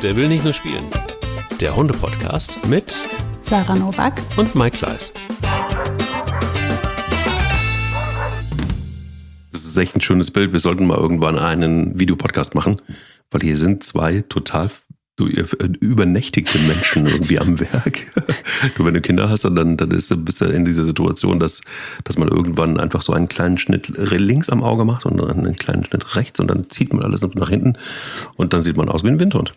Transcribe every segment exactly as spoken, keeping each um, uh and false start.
Der will nicht nur spielen. Der Hunde-Podcast mit Sarah Nowak und Mike Kleiss. Das ist echt ein schönes Bild. Wir sollten mal irgendwann einen Videopodcast machen, weil hier sind zwei total übernächtigte Menschen irgendwie am Werk. Du, wenn du Kinder hast, dann, dann ist, bist du in dieser Situation, dass, dass man irgendwann einfach so einen kleinen Schnitt links am Auge macht und einen kleinen Schnitt rechts und dann zieht man alles nach hinten und dann sieht man aus wie ein Windhund.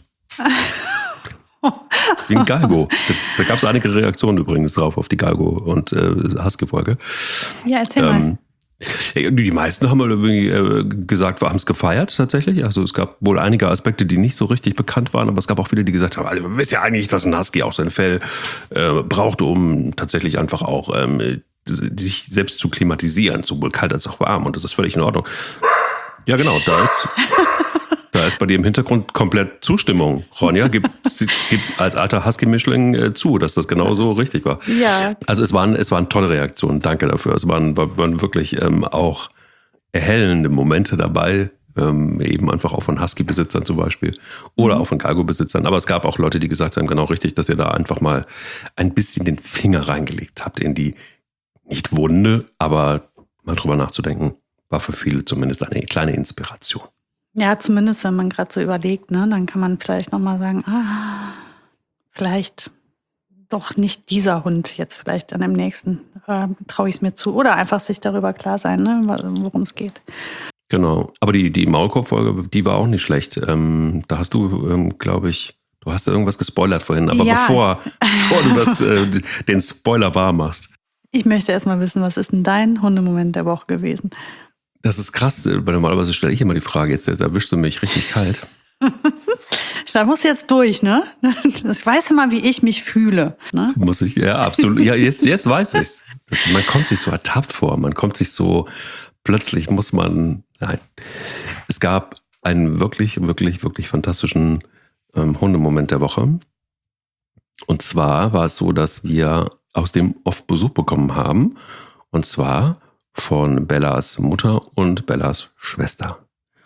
Wie ein Galgo. Da, da gab es einige Reaktionen übrigens drauf auf die Galgo- und äh, Husky-Folge. Ja, erzähl ähm, mal. Die meisten haben irgendwie gesagt, wir haben es gefeiert tatsächlich. Also es gab wohl einige Aspekte, die nicht so richtig bekannt waren, aber es gab auch viele, die gesagt haben, also, wir wissen ja eigentlich, dass ein Husky auch sein Fell äh, braucht, um tatsächlich einfach auch ähm, sich selbst zu klimatisieren, sowohl kalt als auch warm. Und das ist völlig in Ordnung. Ja genau, da ist... Da ist bei dir im Hintergrund komplett Zustimmung. Ronja gibt, gibt als alter Husky-Mischling äh, zu, dass das genau so richtig war. Ja. Also es waren, es waren tolle Reaktionen, danke dafür. Es waren, waren wirklich ähm, auch erhellende Momente dabei, ähm, eben einfach auch von Husky-Besitzern zum Beispiel oder auch von Galgo-Besitzern. Aber es gab auch Leute, die gesagt haben, genau richtig, dass ihr da einfach mal ein bisschen den Finger reingelegt habt in die, nicht Wunde, aber mal drüber nachzudenken, war für viele zumindest eine kleine Inspiration. Ja, zumindest wenn man gerade so überlegt, ne, dann kann man vielleicht nochmal sagen, ah, vielleicht doch nicht dieser Hund, jetzt vielleicht dann im nächsten, äh, traue ich es mir zu. Oder einfach sich darüber klar sein, ne, worum es geht. Genau, aber die, die Maulkorb-Folge, die war auch nicht schlecht. Ähm, da hast du, ähm, glaube ich, du hast da irgendwas gespoilert vorhin, aber ja. bevor, bevor du das, äh, den Spoiler wahr machst. Ich möchte erst mal wissen, was ist denn dein Hundemoment der Woche gewesen? Das ist krass, weil normalerweise stelle ich immer die Frage, jetzt, jetzt erwischst du mich richtig kalt. Da musst du jetzt durch, ne? Das weißt du mal, wie ich mich fühle. Ne? Muss ich, ja, absolut. Ja, jetzt, jetzt weiß ich's. Man kommt sich so ertappt vor, man kommt sich so, plötzlich muss man, nein. Es gab einen wirklich, wirklich, wirklich fantastischen ähm, Hundemoment der Woche. Und zwar war es so, dass wir aus dem oft Besuch bekommen haben. Und zwar von Bellas Mutter und Bellas Schwester.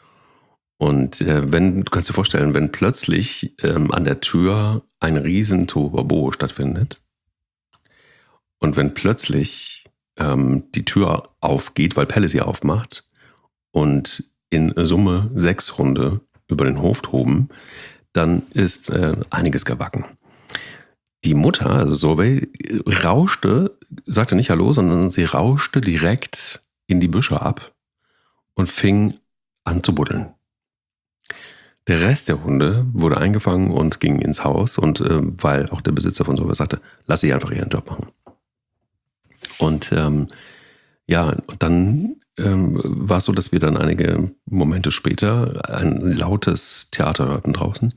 Und äh, wenn, du kannst dir vorstellen, wenn plötzlich ähm, an der Tür ein riesen Tohuwabohu stattfindet und wenn plötzlich ähm, die Tür aufgeht, weil Pelle sie aufmacht und in Summe sechs Hunde über den Hof toben, dann ist äh, einiges gebacken. Die Mutter, also Solveig, rauschte, sagte nicht Hallo, sondern sie rauschte direkt in die Büsche ab und fing an zu buddeln. Der Rest der Hunde wurde eingefangen und ging ins Haus, und äh, weil auch der Besitzer von Solveig sagte, lass sie einfach ihren Job machen. Und ähm, ja, und dann ähm, war es so, dass wir dann einige Momente später ein lautes Theater hörten draußen.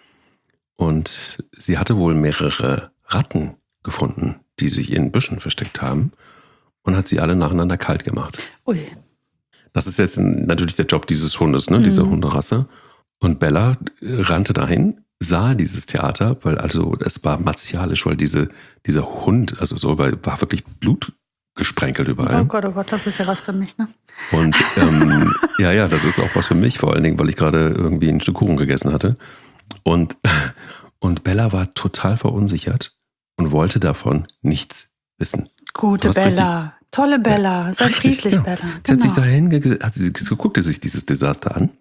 Und sie hatte wohl mehrere Ratten gefunden, die sich in Büschen versteckt haben, und hat sie alle nacheinander kalt gemacht. Ui. Das ist jetzt natürlich der Job dieses Hundes, ne, dieser mhm. Hunderasse. Und Bella rannte dahin, sah dieses Theater, weil also es war martialisch, weil diese, dieser Hund, also so war, war wirklich blutgesprenkelt überall. Oh Gott, oh Gott, das ist ja was für mich, ne? Und ähm, ja, ja, das ist auch was für mich, vor allen Dingen, weil ich gerade irgendwie ein Stück Kuchen gegessen hatte. Und, und Bella war total verunsichert und wollte davon nichts wissen. Gute Bella, tolle Bella, sei richtig, friedlich, genau. Bella. Genau. Sie hat sich dahin, hat sie guckte sich dieses Desaster an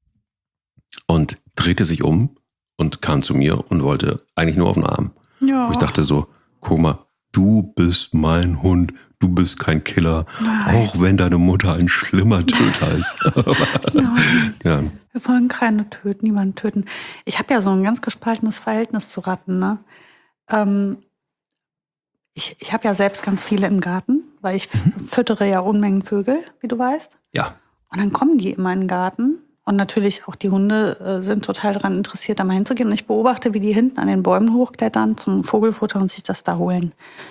und drehte sich um und kam zu mir und wollte eigentlich nur auf den Arm. Ja. Wo ich dachte so, guck mal, du bist mein Hund, du bist kein Killer, Nein. auch wenn deine Mutter ein schlimmer Töter ist. Nein. Ja. Wir wollen keine töten, niemanden töten. Ich habe ja so ein ganz gespaltenes Verhältnis zu Ratten, ne? Ähm, ich ich habe ja selbst ganz viele im Garten, weil ich mhm. füttere ja Unmengen Vögel, wie du weißt. Ja. Und dann kommen die in meinen Garten. Und natürlich auch die Hunde äh, sind total daran interessiert, da mal hinzugehen. Und ich beobachte, wie die hinten an den Bäumen hochklettern zum Vogelfutter und sich das da holen.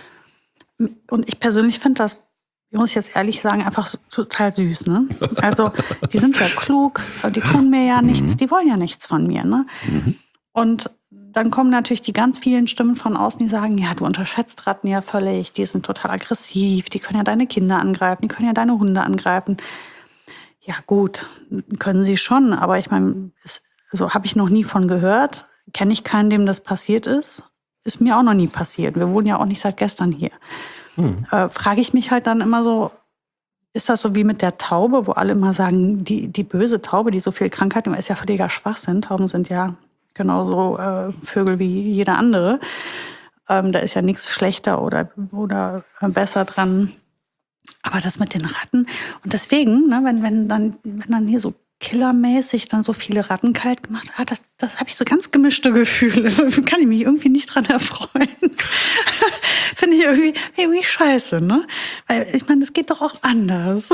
Und ich persönlich finde das, ich muss jetzt ehrlich sagen, einfach so, total süß. Ne? Also die sind ja klug, die tun mir ja nichts, Mhm. die wollen ja nichts von mir. Ne? Mhm. Und dann kommen natürlich die ganz vielen Stimmen von außen, die sagen, ja, du unterschätzt Ratten ja völlig, die sind total aggressiv, die können ja deine Kinder angreifen, die können ja deine Hunde angreifen. Ja gut, können sie schon, aber ich meine, also habe ich noch nie von gehört. kenne ich keinen, dem das passiert ist. Ist mir auch noch nie passiert. Wir wohnen ja auch nicht seit gestern hier. Hm. Äh, frage ich mich halt dann immer so, ist das so wie mit der Taube, wo alle immer sagen, die, die böse Taube, die so viel Krankheiten, ist ja völliger Schwachsinn. Tauben sind ja genauso äh, Vögel wie jeder andere. Ähm, da ist ja nichts schlechter oder, oder besser dran. Aber das mit den Ratten, und deswegen, ne, wenn, wenn, dann, wenn dann hier so killermäßig dann so viele Ratten kalt gemacht, ah, das, das habe ich so ganz gemischte Gefühle. Kann ich mich irgendwie nicht dran erfreuen. Finde ich irgendwie, irgendwie scheiße, ne? Weil ich meine, es geht doch auch anders.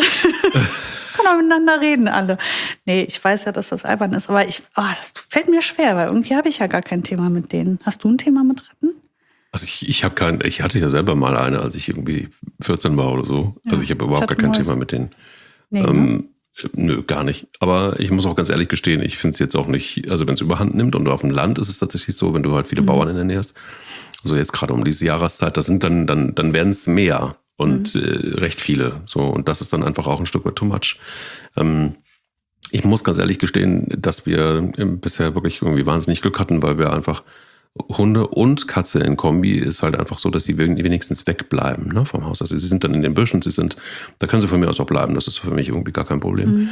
Können auch miteinander reden alle. Nee, ich weiß ja, dass das albern ist, aber ich, oh, das fällt mir schwer, weil irgendwie habe ich ja gar kein Thema mit denen. Hast du ein Thema mit Ratten? Also ich, ich habe kein, ich hatte ja selber mal eine, als ich irgendwie vierzehn war oder so. Ja, also ich habe überhaupt gar kein Thema mit denen. Nee, ähm, ne? Nö, gar nicht. Aber ich muss auch ganz ehrlich gestehen, ich finde es jetzt auch nicht, also wenn es überhand nimmt und auf dem Land ist es tatsächlich so, wenn du halt viele mhm. Bauern in der Nähe hast, so jetzt gerade um diese Jahreszeit, das sind dann, dann, dann werden es mehr und mhm. äh, recht viele. So, und das ist dann einfach auch ein Stück weit too much. Ähm, ich muss ganz ehrlich gestehen, dass wir bisher wirklich irgendwie wahnsinnig Glück hatten, weil wir einfach Hunde und Katze in Kombi ist halt einfach so, dass sie wenigstens wegbleiben, ne, vom Haus. Also sie sind dann in den Büschen, sie sind, da können sie von mir aus auch bleiben, das ist für mich irgendwie gar kein Problem. Mhm.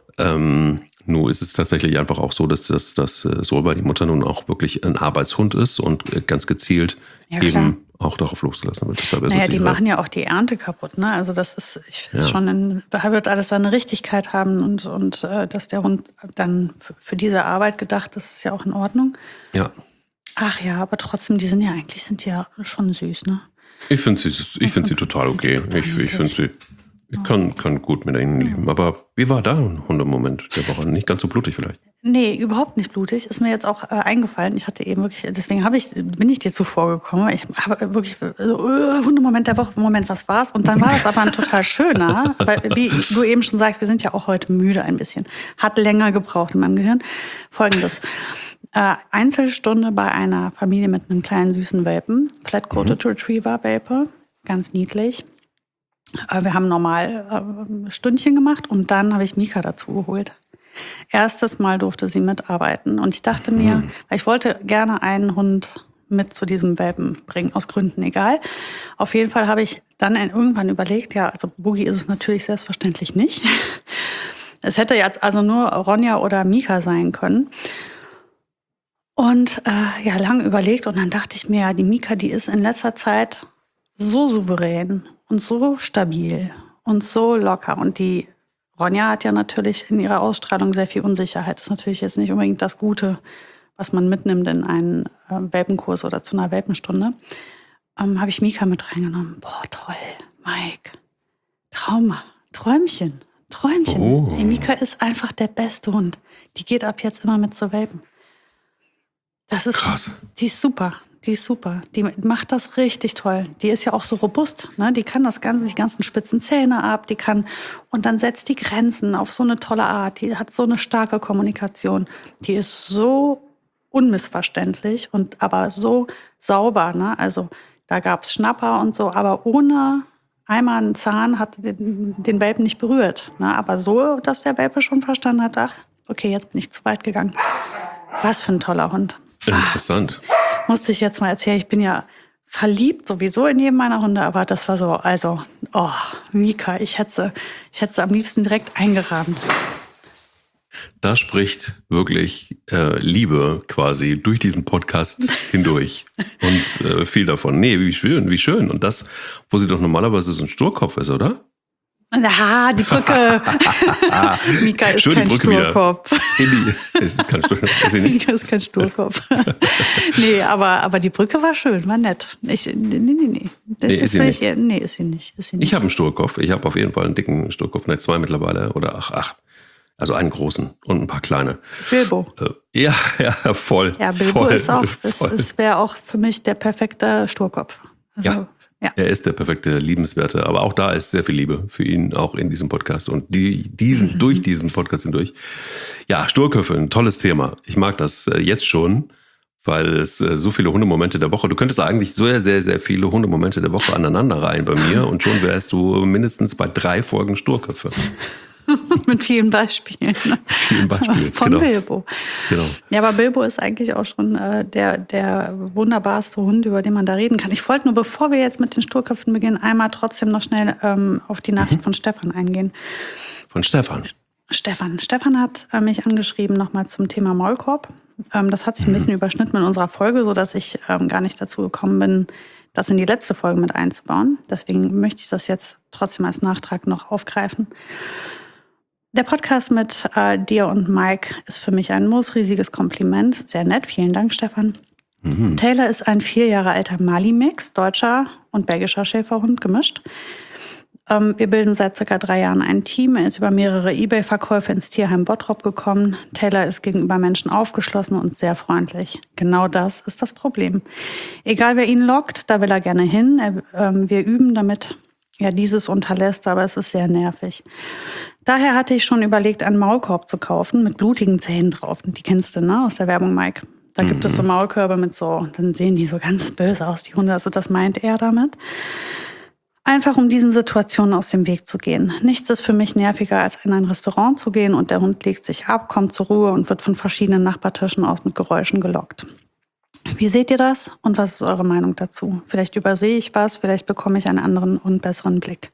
Ähm, nur ist es tatsächlich einfach auch so, dass das dass, dass Solveig, die Mutter, nun auch wirklich ein Arbeitshund ist und ganz gezielt ja, eben auch darauf losgelassen wird. Deshalb ist naja, es die machen ja auch die Ernte kaputt, ne? Also das ist, ich ja. schon, ein, wird alles seine Richtigkeit haben und, und äh, dass der Hund dann für, für diese Arbeit gedacht ist, ist ja auch in Ordnung. Ja. Ach ja, aber trotzdem, die sind ja eigentlich sind die ja schon süß, ne? Ich finde sie, ich find sie total okay. Ich, ich finde sie, ich kann, kann gut mit ihnen leben. Aber wie war da ein Hundemoment der Woche? Nicht ganz so blutig vielleicht? Nee, überhaupt nicht blutig. Ist mir jetzt auch äh, eingefallen. Ich hatte eben wirklich, deswegen habe ich, bin ich dir zuvor gekommen. Ich habe wirklich so, uh, Hundemoment der Woche, Moment, was war's? Und dann war das aber ein total schöner, weil, wie du eben schon sagst, wir sind ja auch heute müde ein bisschen. Hat länger gebraucht in meinem Gehirn. Folgendes. Äh, Einzelstunde bei einer Familie mit einem kleinen süßen Welpen. Flat-Coated mhm. Retriever-Welpe. Ganz niedlich. Äh, wir haben normal äh, Stündchen gemacht und dann habe ich Mika dazu geholt. Erstes Mal durfte sie mitarbeiten. Und ich dachte mir, mhm. weil ich wollte gerne einen Hund mit zu diesem Welpen bringen, aus Gründen egal. Auf jeden Fall habe ich dann irgendwann überlegt, ja, also Boogie ist es natürlich selbstverständlich nicht. Es hätte jetzt also nur Ronja oder Mika sein können. Und äh, ja, lang überlegt und dann dachte ich mir, ja, die Mika, die ist in letzter Zeit so souverän und so stabil und so locker. Und die Ronja hat ja natürlich in ihrer Ausstrahlung sehr viel Unsicherheit. Das ist natürlich jetzt nicht unbedingt das Gute, was man mitnimmt in einen äh, Welpenkurs oder zu einer Welpenstunde. Ähm, habe ich Mika mit reingenommen. Boah, toll, Mike. Trauma, Träumchen, Träumchen. Oh. Hey, Mika ist einfach der beste Hund. Die geht ab jetzt immer mit zur Welpen. Das ist krass. Die ist super. Die ist super. Die macht das richtig toll. Die ist ja auch so robust, ne? Die kann das Ganze, die ganzen spitzen Zähne ab, die kann, und dann setzt die Grenzen auf so eine tolle Art. Die hat so eine starke Kommunikation. Die ist so unmissverständlich und aber so sauber, ne? Also da gab's Schnapper und so, aber ohne einmal einen Zahn hat den, den Welpen nicht berührt, ne? Aber so, dass der Welpe schon verstanden hat, ach, okay, jetzt bin ich zu weit gegangen. Was für ein toller Hund. Interessant. Ach, musste ich jetzt mal erzählen, ich bin ja verliebt sowieso in jedem meiner Hunde, aber das war so, also, oh, Mika, ich hätte ich hätte sie am liebsten direkt eingerahmt. Da spricht wirklich äh, Liebe quasi durch diesen Podcast hindurch. Und äh, viel davon. Nee, wie schön, wie schön. Und das, wo sie doch normalerweise so ein Sturkopf ist, oder? Ah, die Brücke. Mika ist Schön, kein Sturkopf. Es ist kein Sturkopf. Ist nicht? Mika ist kein Sturkopf. Nee, aber, aber die Brücke war schön, war nett. Ich, nee, nee, nee. Das nee, ist, ist sie nicht. Eher, nee, ist sie nicht. Ist sie nicht. Ich habe einen Sturkopf. Ich habe auf jeden Fall einen dicken Sturkopf. Ne, zwei mittlerweile. Oder ach, ach. Also einen großen und ein paar kleine. Bilbo. Äh, ja, ja, voll. Ja, Bilbo voll, ist auch, es, es wäre auch für mich der perfekte Sturkopf. Also, ja. Ja. Er ist der perfekte, liebenswerte, aber auch da ist sehr viel Liebe für ihn, auch in diesem Podcast und die, diesen, mhm. durch diesen Podcast hindurch. Ja, Sturköpfe, ein tolles Thema. Ich mag das jetzt schon, weil es so viele Hundemomente der Woche, du könntest eigentlich sehr, sehr, sehr viele Hundemomente der Woche aneinander reihen bei mir und schon wärst du mindestens bei drei Folgen Sturköpfe. Mit vielen Beispielen. Vielen Beispielen, Von genau. Bilbo. Genau. Ja, aber Bilbo ist eigentlich auch schon äh, der, der wunderbarste Hund, über den man da reden kann. Ich wollte nur, bevor wir jetzt mit den Sturköpfen beginnen, einmal trotzdem noch schnell ähm, auf die Nachricht mhm. von Stefan eingehen. Von Stefan? Stefan. Stefan hat äh, mich angeschrieben nochmal zum Thema Maulkorb. Ähm, das hat sich ein bisschen mhm. überschnitten in unserer Folge, sodass ich ähm, gar nicht dazu gekommen bin, das in die letzte Folge mit einzubauen. Deswegen möchte ich das jetzt trotzdem als Nachtrag noch aufgreifen. Der Podcast mit äh, dir und Mike ist für mich ein moosriesiges Kompliment. Sehr nett, vielen Dank, Stefan. Mhm. Taylor ist ein vier Jahre alter Mali-Mix, deutscher und belgischer Schäferhund gemischt. Ähm, wir bilden seit circa drei Jahren ein Team. Er ist über mehrere eBay-Verkäufe ins Tierheim Bottrop gekommen. Taylor ist gegenüber Menschen aufgeschlossen und sehr freundlich. Genau das ist das Problem. Egal wer ihn lockt, da will er gerne hin. Er, ähm, wir üben, damit er dieses unterlässt, aber es ist sehr nervig. Daher hatte ich schon überlegt, einen Maulkorb zu kaufen mit blutigen Zähnen drauf. Die kennst du, ne, aus der Werbung, Mike. Da gibt mhm. es so Maulkörbe mit so, dann sehen die so ganz böse aus, die Hunde. Also das meint er damit. Einfach um diesen Situationen aus dem Weg zu gehen. Nichts ist für mich nerviger, als in ein Restaurant zu gehen und der Hund legt sich ab, kommt zur Ruhe und wird von verschiedenen Nachbartischen aus mit Geräuschen gelockt. Wie seht ihr das und was ist eure Meinung dazu? Vielleicht übersehe ich was, vielleicht bekomme ich einen anderen und besseren Blick.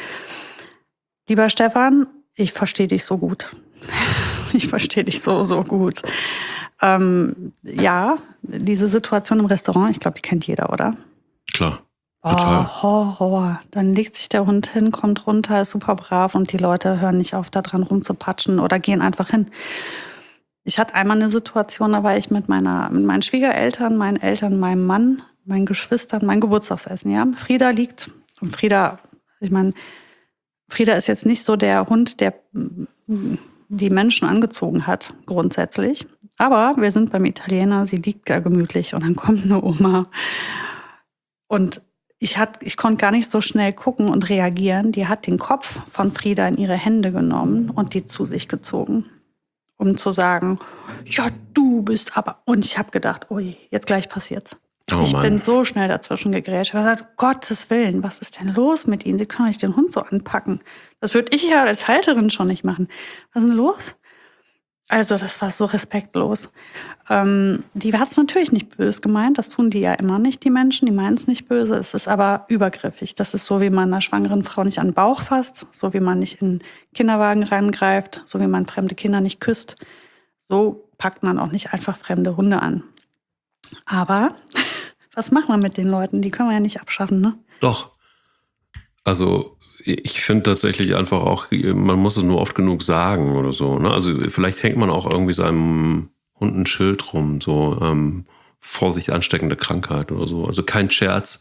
Lieber Stefan, ich verstehe dich so gut. Ich verstehe dich so, so gut. Ähm, ja, diese Situation im Restaurant, ich glaube, die kennt jeder, oder? Klar. Total. Oh, Horror. Dann legt sich der Hund hin, kommt runter, ist super brav und die Leute hören nicht auf, da dran rumzupatschen oder gehen einfach hin. Ich hatte einmal eine Situation, da war ich mit meiner, mit meinen Schwiegereltern, meinen Eltern, meinem Mann, meinen Geschwistern, mein Geburtstagsessen, ja. Frieda liegt, und Frieda, ich meine, Frieda ist jetzt nicht so der Hund, der die Menschen angezogen hat, grundsätzlich. Aber wir sind beim Italiener, sie liegt gar gemütlich und dann kommt eine Oma. Und ich, hat, ich konnte gar nicht so schnell gucken und reagieren. Die hat den Kopf von Frieda in ihre Hände genommen und die zu sich gezogen, um zu sagen, ja, du bist aber... Und ich habe gedacht, oh je, jetzt gleich passiert's. Oh, ich Mann. bin so schnell dazwischen gegrätscht. Ich habe gesagt, Gottes Willen, was ist denn los mit Ihnen? Sie können nicht den Hund so anpacken. Das würde ich ja als Halterin schon nicht machen. Was ist denn los? Also das war so respektlos. Ähm, die hat es natürlich nicht böse gemeint. Das tun die ja immer nicht, die Menschen. Die meinen es nicht böse. Es ist aber übergriffig. Das ist so, wie man einer schwangeren Frau nicht an den Bauch fasst. So wie man nicht in den Kinderwagen reingreift. So wie man fremde Kinder nicht küsst. So packt man auch nicht einfach fremde Hunde an. Aber was machen wir mit den Leuten? Die können wir ja nicht abschaffen, ne? Doch. Also ich finde tatsächlich einfach auch, man muss es nur oft genug sagen oder so. Ne? Also vielleicht hängt man auch irgendwie seinem Hund ein Schild rum, so ähm, Vorsicht, ansteckende Krankheit oder so. Also kein Scherz.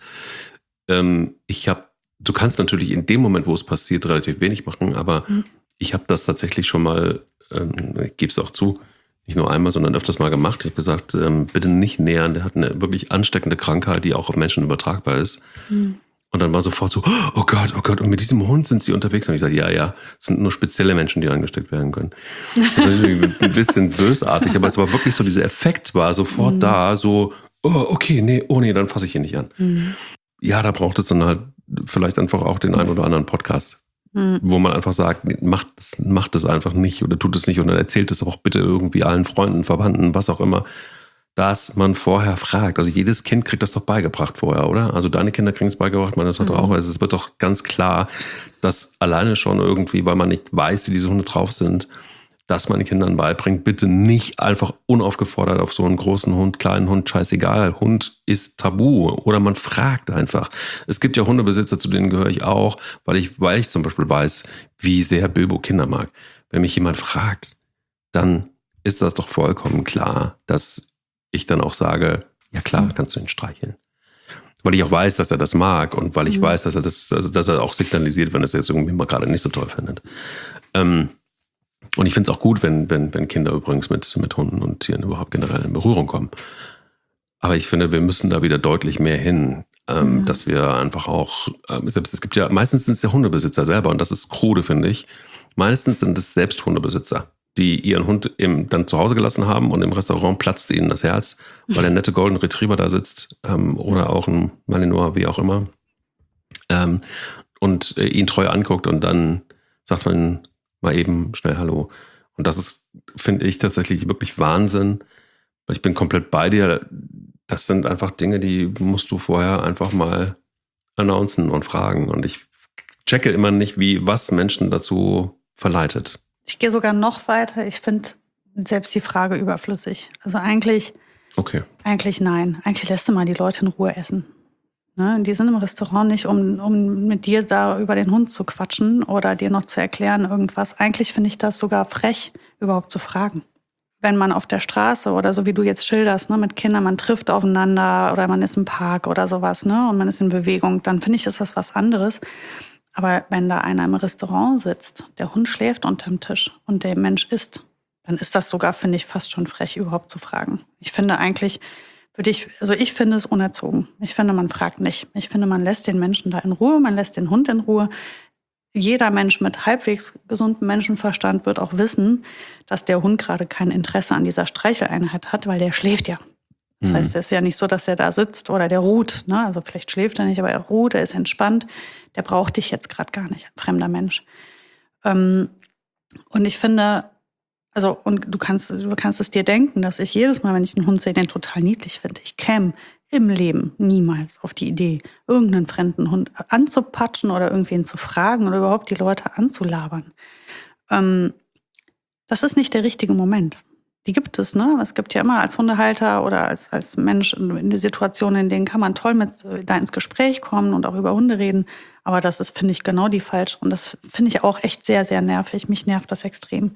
Ähm, ich habe, du kannst natürlich in dem Moment, wo es passiert, relativ wenig machen, aber mhm. ich habe das tatsächlich schon mal, ähm, ich gebe es auch zu, nicht nur einmal, sondern öfters mal gemacht. Ich habe gesagt, ähm, bitte nicht nähern, der hat eine wirklich ansteckende Krankheit, die auch auf Menschen übertragbar ist. Mhm. Und dann war sofort so, oh Gott, oh Gott, und mit diesem Hund sind sie unterwegs. Und ich sage, ja, ja, es sind nur spezielle Menschen, die angesteckt werden können. Das ist ein bisschen bösartig, aber es war wirklich so, dieser Effekt war sofort mhm. da, so, oh, okay, nee, oh nee, dann fasse ich ihn nicht an. Mhm. Ja, da braucht es dann halt vielleicht einfach auch den einen oder anderen Podcast, mhm. wo man einfach sagt, macht es macht es einfach nicht oder tut es nicht und dann erzählt es auch bitte irgendwie allen Freunden, Verwandten, was auch immer, dass man vorher fragt. Also jedes Kind kriegt das doch beigebracht vorher, oder? Also deine Kinder kriegen es beigebracht, meine Tochter mhm. auch. Also es wird doch ganz klar, dass alleine schon irgendwie, weil man nicht weiß, wie diese Hunde drauf sind, dass man den Kindern beibringt, bitte nicht einfach unaufgefordert auf so einen großen Hund, kleinen Hund, scheißegal. Hund ist tabu. Oder man fragt einfach. Es gibt ja Hundebesitzer, zu denen gehöre ich auch, weil ich, weil ich zum Beispiel weiß, wie sehr Bilbo Kinder mag. Wenn mich jemand fragt, dann ist das doch vollkommen klar, dass ich dann auch sage, ja klar, kannst du ihn streicheln. Weil ich auch weiß, dass er das mag und weil ich mhm. weiß, dass er das, also dass er auch signalisiert, wenn er es jetzt irgendwie mal gerade nicht so toll findet. Ähm, und ich finde es auch gut, wenn, wenn, wenn Kinder übrigens mit, mit Hunden und Tieren überhaupt generell in Berührung kommen. Aber ich finde, wir müssen da wieder deutlich mehr hin, ähm, mhm. dass wir einfach auch, ähm, selbst es gibt ja, meistens sind es ja Hundebesitzer selber und das ist krude, finde ich. Meistens sind es selbst Hundebesitzer, die ihren Hund im, dann zu Hause gelassen haben und im Restaurant platzt ihnen das Herz, weil der nette Golden Retriever da sitzt ähm, oder auch ein Malinois, wie auch immer, ähm, und äh, ihn treu anguckt und dann sagt man, Mal eben schnell Hallo. Und das ist, finde ich, tatsächlich wirklich Wahnsinn. Ich bin komplett bei dir. Das sind einfach Dinge, die musst du vorher einfach mal announcen und fragen. Und ich checke immer nicht, wie was Menschen dazu verleitet. Ich gehe sogar noch weiter. Ich finde selbst die Frage überflüssig. Also eigentlich, okay. eigentlich nein. Eigentlich lässt du mal die Leute in Ruhe essen. Ne? Die sind im Restaurant nicht, um, um mit dir da über den Hund zu quatschen oder dir noch zu erklären irgendwas. Eigentlich finde ich das sogar frech, überhaupt zu fragen. Wenn man auf der Straße oder so wie du jetzt schilderst, ne, mit Kindern, man trifft aufeinander oder man ist im Park oder sowas, ne, und man ist in Bewegung, dann finde ich, ist das was anderes. Aber wenn da einer im Restaurant sitzt, der Hund schläft unterm Tisch und der Mensch isst, dann ist das sogar, finde ich, fast schon frech, überhaupt zu fragen. Ich finde eigentlich, würde ich, also ich finde es unerzogen. Ich finde, man fragt nicht. Ich finde, man lässt den Menschen da in Ruhe, man lässt den Hund in Ruhe. Jeder Mensch mit halbwegs gesundem Menschenverstand wird auch wissen, dass der Hund gerade kein Interesse an dieser Streicheleinheit hat, weil der schläft ja. Das mhm. heißt, es ist ja nicht so, dass er da sitzt oder der ruht. Ne? Also vielleicht schläft er nicht, aber er ruht, er ist entspannt. Der braucht dich jetzt gerade gar nicht, ein fremder Mensch. Ähm, und ich finde, also und du kannst, du kannst es dir denken, dass ich jedes Mal, wenn ich einen Hund sehe, den total niedlich finde. Ich käme im Leben niemals auf die Idee, irgendeinen fremden Hund anzupatschen oder irgendwen zu fragen oder überhaupt die Leute anzulabern. Ähm, das ist nicht der richtige Moment. Die gibt es, ne? Es gibt ja immer als Hundehalter oder als, als Mensch in Situationen, in denen kann man toll mit da ins Gespräch kommen und auch über Hunde reden. Aber das ist, finde ich, genau die falsche. Und das finde ich auch echt sehr, sehr nervig. Mich nervt das extrem.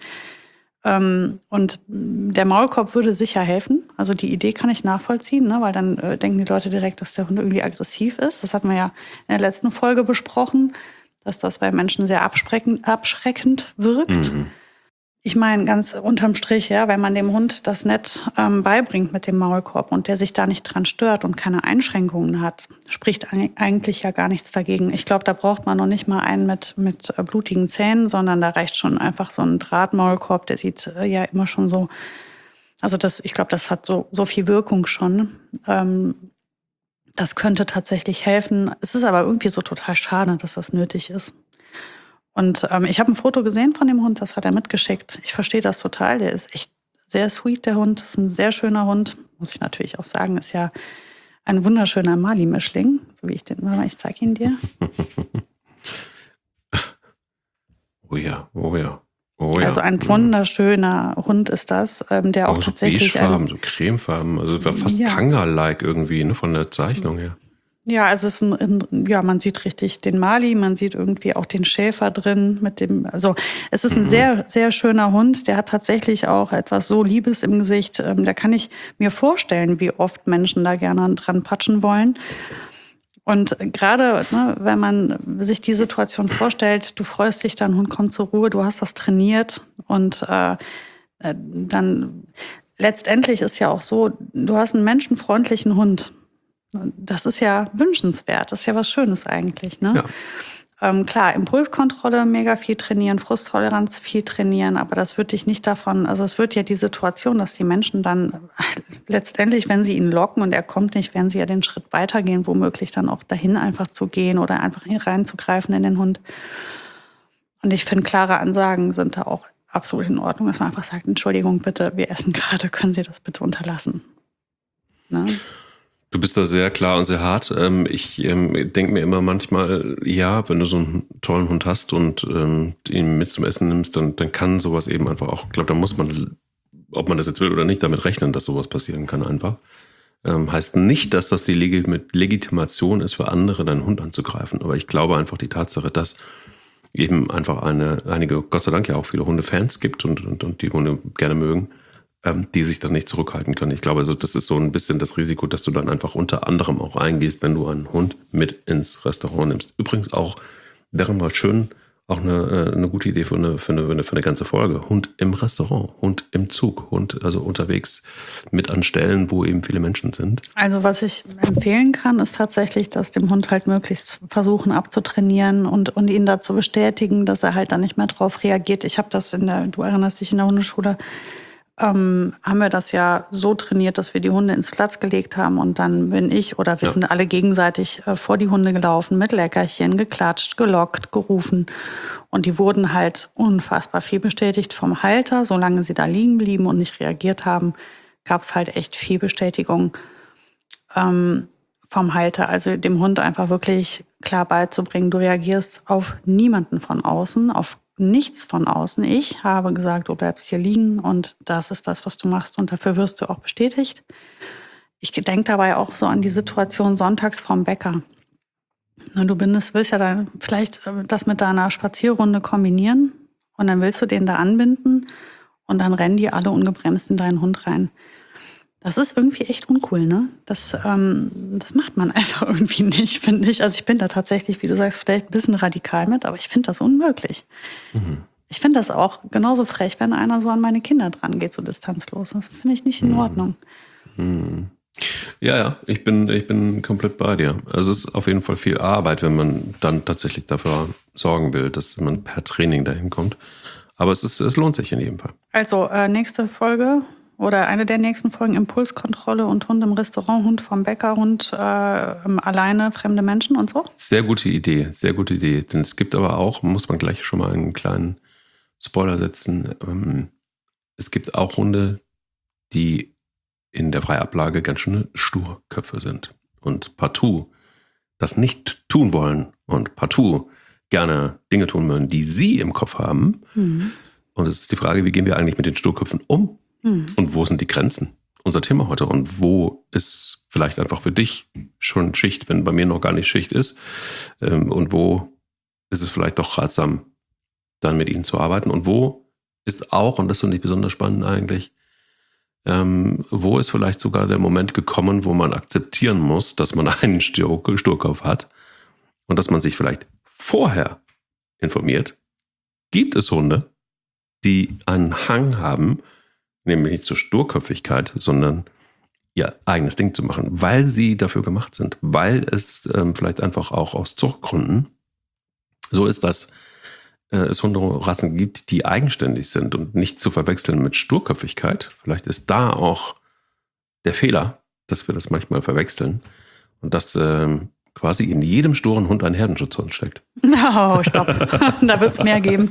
Ähm, und der Maulkorb würde sicher helfen. Also die Idee kann ich nachvollziehen, ne? Weil dann äh, denken die Leute direkt, dass der Hund irgendwie aggressiv ist. Das hatten wir ja in der letzten Folge besprochen, dass das bei Menschen sehr abschreckend, abschreckend wirkt. Mhm. Ich meine, ganz unterm Strich, ja, wenn man dem Hund das nett ähm, beibringt mit dem Maulkorb und der sich da nicht dran stört und keine Einschränkungen hat, spricht eigentlich ja gar nichts dagegen. Ich glaube, da braucht man noch nicht mal einen mit, mit äh, blutigen Zähnen, sondern da reicht schon einfach so ein Drahtmaulkorb, der sieht äh, ja immer schon so, also das, ich glaube, das hat so, so viel Wirkung schon. Ähm, das könnte tatsächlich helfen. Es ist aber irgendwie so total schade, dass das nötig ist. Und ähm, ich habe ein Foto gesehen von dem Hund, das hat er mitgeschickt. Ich verstehe das total, der ist echt sehr sweet, der Hund. Das ist ein sehr schöner Hund, muss ich natürlich auch sagen. Ist ja ein wunderschöner Mali-Mischling, so wie ich den, warte mal, ich zeige ihn dir. Oh ja, oh ja, oh ja. Also ein wunderschöner Hund ist das, ähm, der auch, auch so tatsächlich... Beigefarben, so cremefarben, also fast ja. Tanga-like irgendwie, ne, von der Zeichnung her. Ja, also es ist ein, ein, ja, man sieht richtig den Mali, man sieht irgendwie auch den Schäfer drin mit dem, also es ist ein mhm. sehr, sehr schöner Hund, der hat tatsächlich auch etwas so Liebes im Gesicht, ähm, da kann ich mir vorstellen, wie oft Menschen da gerne dran patschen wollen. Und gerade, ne, wenn man sich die Situation vorstellt, du freust dich, dein Hund kommt zur Ruhe, du hast das trainiert und äh, dann letztendlich ist ja auch so, du hast einen menschenfreundlichen Hund. Das ist ja wünschenswert, das ist ja was Schönes eigentlich. Ne? Ja. Ähm, klar, Impulskontrolle mega viel trainieren, Frusttoleranz viel trainieren, aber das wird dich nicht davon, also es wird ja die Situation, dass die Menschen dann letztendlich, wenn sie ihn locken und er kommt nicht, werden sie ja den Schritt weitergehen, womöglich dann auch dahin einfach zu gehen oder einfach reinzugreifen in den Hund. Und ich finde, klare Ansagen sind da auch absolut in Ordnung, dass man einfach sagt, Entschuldigung bitte, wir essen gerade, können Sie das bitte unterlassen? Ne? Du bist da sehr klar und sehr hart. Ich denke mir immer manchmal, ja, wenn du so einen tollen Hund hast und ihn mit zum Essen nimmst, dann, dann kann sowas eben einfach auch, ich glaube, da muss man, ob man das jetzt will oder nicht, damit rechnen, dass sowas passieren kann einfach. Heißt nicht, dass das die Legitimation ist für andere, deinen Hund anzugreifen. Aber ich glaube einfach die Tatsache, dass eben einfach eine, einige, Gott sei Dank ja auch viele Hundefans gibt und, und, und die Hunde gerne mögen, die sich dann nicht zurückhalten können. Ich glaube, also das ist so ein bisschen das Risiko, dass du dann einfach unter anderem auch eingehst, wenn du einen Hund mit ins Restaurant nimmst. Übrigens auch, wäre mal schön, auch eine, eine gute Idee für eine, für, eine, für eine ganze Folge. Hund im Restaurant, Hund im Zug, Hund also unterwegs mit an Stellen, wo eben viele Menschen sind. Also was ich empfehlen kann, ist tatsächlich, dass dem Hund halt möglichst versuchen abzutrainieren und, und ihn dazu bestätigen, dass er halt dann nicht mehr drauf reagiert. Ich habe das in der, du erinnerst dich in der Hundeschule, ähm, haben wir das ja so trainiert, dass wir die Hunde ins Platz gelegt haben und dann bin ich oder wir Ja. sind alle gegenseitig äh, vor die Hunde gelaufen, mit Leckerchen, geklatscht, gelockt, gerufen. Und die wurden halt unfassbar viel bestätigt vom Halter. Solange sie da liegen blieben und nicht reagiert haben, gab es halt echt viel Bestätigung ähm, vom Halter. Also dem Hund einfach wirklich klar beizubringen, du reagierst auf niemanden von außen, auf nichts von außen. Ich habe gesagt, du bleibst hier liegen und das ist das, was du machst und dafür wirst du auch bestätigt. Ich denke dabei auch so an die Situation sonntags vorm Bäcker. Du bindest, willst ja dann vielleicht das mit deiner Spazierrunde kombinieren und dann willst du den da anbinden und dann rennen die alle ungebremst in deinen Hund rein. Das ist irgendwie echt uncool, ne? Das, ähm, das macht man einfach irgendwie nicht, finde ich. Also ich bin da tatsächlich, wie du sagst, vielleicht ein bisschen radikal mit, aber ich finde das unmöglich. Mhm. Ich finde das auch genauso frech, wenn einer so an meine Kinder dran geht, so distanzlos. Das finde ich nicht in Ordnung. Mhm. Ja, ja, ich bin, ich bin komplett bei dir. Also es ist auf jeden Fall viel Arbeit, wenn man dann tatsächlich dafür sorgen will, dass man per Training dahin kommt. Aber es, ist, es lohnt sich in jedem Fall. Also äh, nächste Folge oder eine der nächsten Folgen: Impulskontrolle und Hund im Restaurant, Hund vom Bäcker, Hund äh, alleine, fremde Menschen und so. Sehr gute Idee, sehr gute Idee. Denn es gibt aber auch, muss man gleich schon mal einen kleinen Spoiler setzen, ähm, es gibt auch Hunde, die in der Freiablage ganz schöne Sturköpfe sind und partout das nicht tun wollen und partout gerne Dinge tun wollen, die sie im Kopf haben. Mhm. Und es ist die Frage, wie gehen wir eigentlich mit den Sturköpfen um? Mhm. Und wo sind die Grenzen? Unser Thema heute. Und wo ist vielleicht einfach für dich schon Schicht, wenn bei mir noch gar nicht Schicht ist? Und wo ist es vielleicht doch ratsam, dann mit ihnen zu arbeiten? Und wo ist auch, und das finde ich besonders spannend eigentlich, Ähm, wo ist vielleicht sogar der Moment gekommen, wo man akzeptieren muss, dass man einen Stur- Sturkopf hat und dass man sich vielleicht vorher informiert. Gibt es Hunde, die einen Hang haben, nämlich nicht zur Sturköpfigkeit, sondern ihr eigenes Ding zu machen, weil sie dafür gemacht sind, weil es ähm, vielleicht einfach auch aus Zuchtgründen so ist, dass es Hunderassen gibt, die eigenständig sind und nicht zu verwechseln mit Sturköpfigkeit. Vielleicht ist da auch der Fehler, dass wir das manchmal verwechseln und dass ähm, quasi in jedem sturen Hund ein Herdenschutzhund steckt. Oh, stopp. Da wird es mehr geben.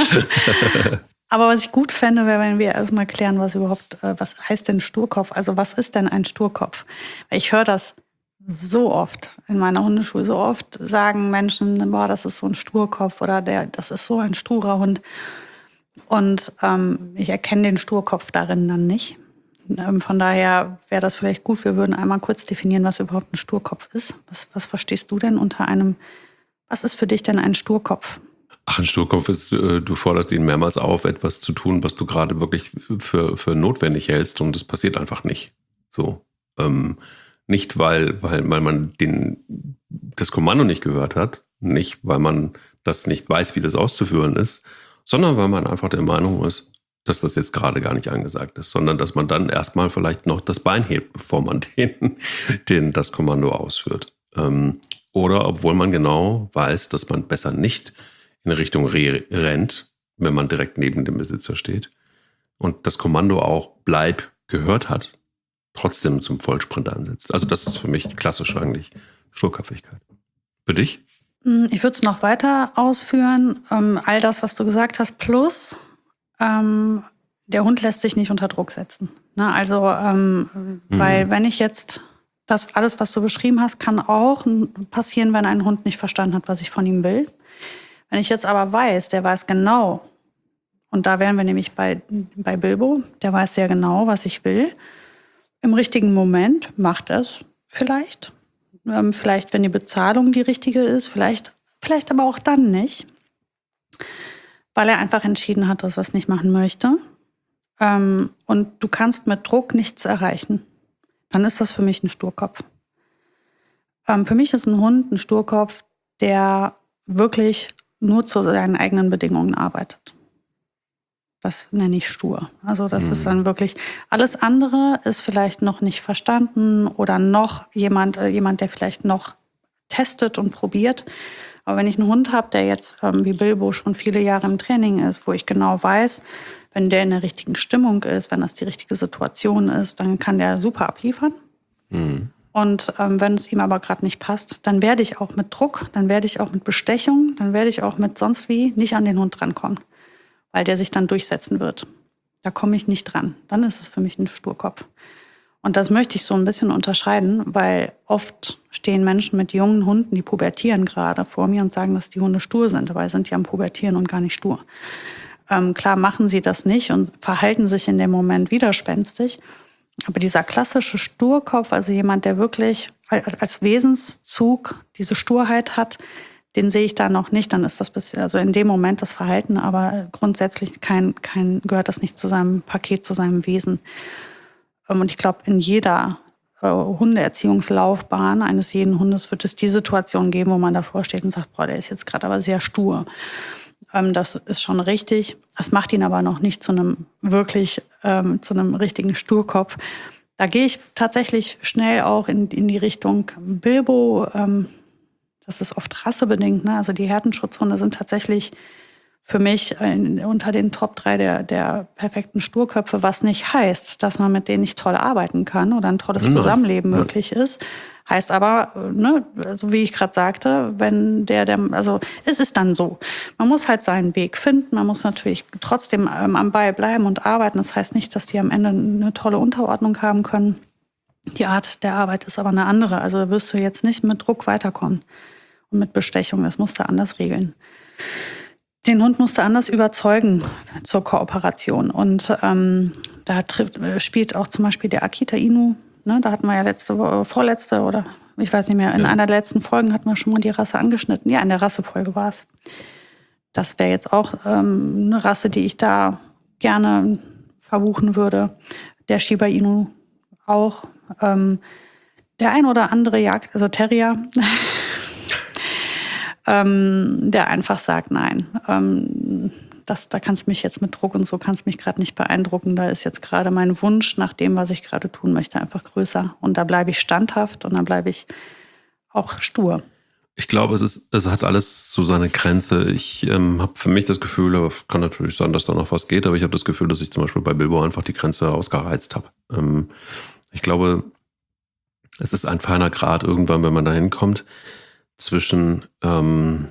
Aber was ich gut fände, wäre, wenn wir erstmal klären, was überhaupt, was heißt denn Sturkopf? Also was ist denn ein Sturkopf? Ich höre das so oft in meiner Hundeschule, so oft sagen Menschen, boah, das ist so ein Sturkopf oder der, das ist so ein sturer Hund. Und ähm, ich erkenne den Sturkopf darin dann nicht. Ähm, von daher wäre das vielleicht gut, wir würden einmal kurz definieren, was überhaupt ein Sturkopf ist. Was, was verstehst du denn unter einem, was ist für dich denn ein Sturkopf? Ach, ein Sturkopf ist, du forderst ihn mehrmals auf, etwas zu tun, was du gerade wirklich für, für notwendig hältst und es passiert einfach nicht. So, ähm, Nicht, weil, weil, weil man den, das Kommando nicht gehört hat, nicht, weil man das nicht weiß, wie das auszuführen ist, sondern weil man einfach der Meinung ist, dass das jetzt gerade gar nicht angesagt ist, sondern dass man dann erstmal vielleicht noch das Bein hebt, bevor man den, den, das Kommando ausführt. Ähm, oder obwohl man genau weiß, dass man besser nicht in Richtung Reh rennt, wenn man direkt neben dem Besitzer steht und das Kommando auch bleib gehört hat, trotzdem zum Vollsprint ansetzt. Also das ist für mich klassisch eigentlich Sturköpfigkeit. Für dich? Ich würde es noch weiter ausführen. Ähm, all das, was du gesagt hast, plus ähm, der Hund lässt sich nicht unter Druck setzen. Ne? Also, ähm, mhm. weil wenn ich jetzt, das alles, was du beschrieben hast, kann auch passieren, wenn ein Hund nicht verstanden hat, was ich von ihm will. Wenn ich jetzt aber weiß, der weiß genau, und da wären wir nämlich bei, bei Bilbo, der weiß sehr genau, was ich will. Im richtigen Moment macht er es vielleicht. Ähm, vielleicht, wenn die Bezahlung die richtige ist, vielleicht, vielleicht aber auch dann nicht. Weil er einfach entschieden hat, dass er es nicht machen möchte. Ähm, und du kannst mit Druck nichts erreichen. Dann ist das für mich ein Sturkopf. Ähm, für mich ist ein Hund ein Sturkopf, der wirklich nur zu seinen eigenen Bedingungen arbeitet. Das nenne ich stur. Also das mhm. ist dann wirklich, alles andere ist vielleicht noch nicht verstanden oder noch jemand, äh, jemand, der vielleicht noch testet und probiert. Aber wenn ich einen Hund habe, der jetzt ähm, wie Bilbo schon viele Jahre im Training ist, wo ich genau weiß, Wenn der in der richtigen Stimmung ist, wenn das die richtige Situation ist, dann kann der super abliefern. Mhm. Und ähm, wenn es ihm aber gerade nicht passt, dann werde ich auch mit Druck, dann werde ich auch mit Bestechung, dann werde ich auch mit sonst wie nicht an den Hund drankommen, weil der sich dann durchsetzen wird. Da komme ich nicht dran. Dann ist es für mich ein Sturkopf. Und das möchte ich so ein bisschen unterscheiden, weil oft stehen Menschen mit jungen Hunden, die pubertieren gerade vor mir und sagen, dass die Hunde stur sind. Dabei sind die am Pubertieren und gar nicht stur. Ähm, klar machen sie das nicht und verhalten sich in dem Moment widerspenstig. Aber dieser klassische Sturkopf, also jemand, der wirklich als Wesenszug diese Sturheit hat, den sehe ich da noch nicht. Dann ist das bisschen, also in dem Moment das Verhalten, aber grundsätzlich kein, kein, gehört das nicht zu seinem Paket, zu seinem Wesen. Und ich glaube, in jeder äh, Hundeerziehungslaufbahn eines jeden Hundes wird es die Situation geben, wo man davor steht und sagt, boah, der ist jetzt gerade aber sehr stur. Ähm, das ist schon richtig. Das macht ihn aber noch nicht zu einem wirklich, ähm, zu einem richtigen Sturkopf. Da gehe ich tatsächlich schnell auch in, in die Richtung Bilbo. Ähm, das ist oft rassebedingt, ne? Also die Herdenschutzhunde sind tatsächlich für mich unter den Top drei der, der perfekten Sturköpfe, was nicht heißt, dass man mit denen nicht toll arbeiten kann oder ein tolles Zusammenleben ja. möglich ist. Heißt aber, ne, so wie ich gerade sagte, wenn der, der, also es ist dann so. Man muss halt seinen Weg finden, man muss natürlich trotzdem ähm, am Ball bleiben und arbeiten. Das heißt nicht, dass die am Ende eine tolle Unterordnung haben können. Die Art der Arbeit ist aber eine andere. Also wirst du jetzt nicht mit Druck weiterkommen und mit Bestechung. Das musst du anders regeln. Den Hund musst du anders überzeugen zur Kooperation. Und ähm, da trifft, spielt auch zum Beispiel der Akita Inu. Ne, da hatten wir ja letzte Woche, vorletzte oder ich weiß nicht mehr, in ja. einer der letzten Folgen hatten wir schon mal die Rasse angeschnitten. Ja, in der Rassefolge war es. Das wäre jetzt auch ähm, eine Rasse, die ich da gerne verbuchen würde. Der Shiba Inu auch. Ähm, der ein oder andere Jagd, also Terrier, ähm, der einfach sagt, nein, ähm, das, da kannst du mich jetzt mit Druck und so kannst mich gerade nicht beeindrucken. Da ist jetzt gerade mein Wunsch nach dem, was ich gerade tun möchte, einfach größer. Und da bleibe ich standhaft und da bleibe ich auch stur. Ich glaube, es ist, es hat alles so seine Grenze. Ich ähm, habe für mich das Gefühl, aber kann natürlich sein, dass da noch was geht, aber ich habe das Gefühl, dass ich zum Beispiel bei Bilbo einfach die Grenze ausgereizt habe. Ähm, ich glaube, es ist ein feiner Grat irgendwann, wenn man da hinkommt, zwischen ähm,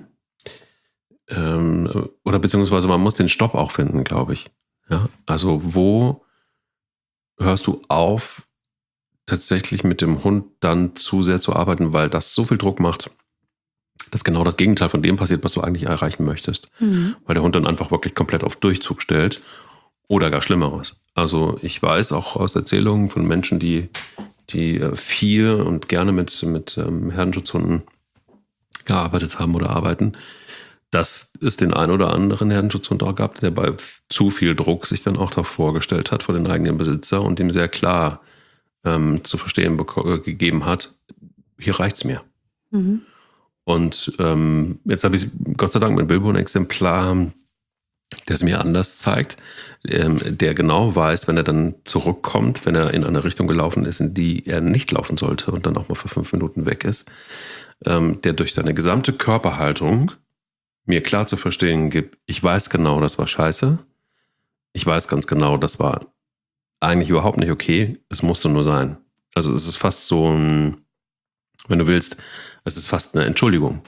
ähm, oder beziehungsweise man muss den Stopp auch finden, glaube ich. Ja? Also wo hörst du auf, tatsächlich mit dem Hund dann zu sehr zu arbeiten, weil das so viel Druck macht, dass genau das Gegenteil von dem passiert, was du eigentlich erreichen möchtest. Mhm. Weil der Hund dann einfach wirklich komplett auf Durchzug stellt oder gar Schlimmeres. Also ich weiß auch aus Erzählungen von Menschen, die, die viel und gerne mit, mit ähm, Herdenschutzhunden gearbeitet haben oder arbeiten, dass es den einen oder anderen Herdenschutzhund auch gab, der bei zu viel Druck sich dann auch darauf vorgestellt hat vor den eigenen Besitzer und ihm sehr klar ähm, zu verstehen beko- gegeben hat, hier reicht's mir. Mhm. Und ähm, jetzt habe ich Gott sei Dank mit Bilbo ein Exemplar, der es mir anders zeigt, ähm, der genau weiß, wenn er dann zurückkommt, wenn er in eine Richtung gelaufen ist, in die er nicht laufen sollte und dann auch mal für fünf Minuten weg ist, ähm, der durch seine gesamte Körperhaltung mir klar zu verstehen gibt, ich weiß genau, das war scheiße, ich weiß ganz genau, das war eigentlich überhaupt nicht okay, es musste nur sein. Also es ist fast so ein, wenn du willst, es ist fast eine Entschuldigung.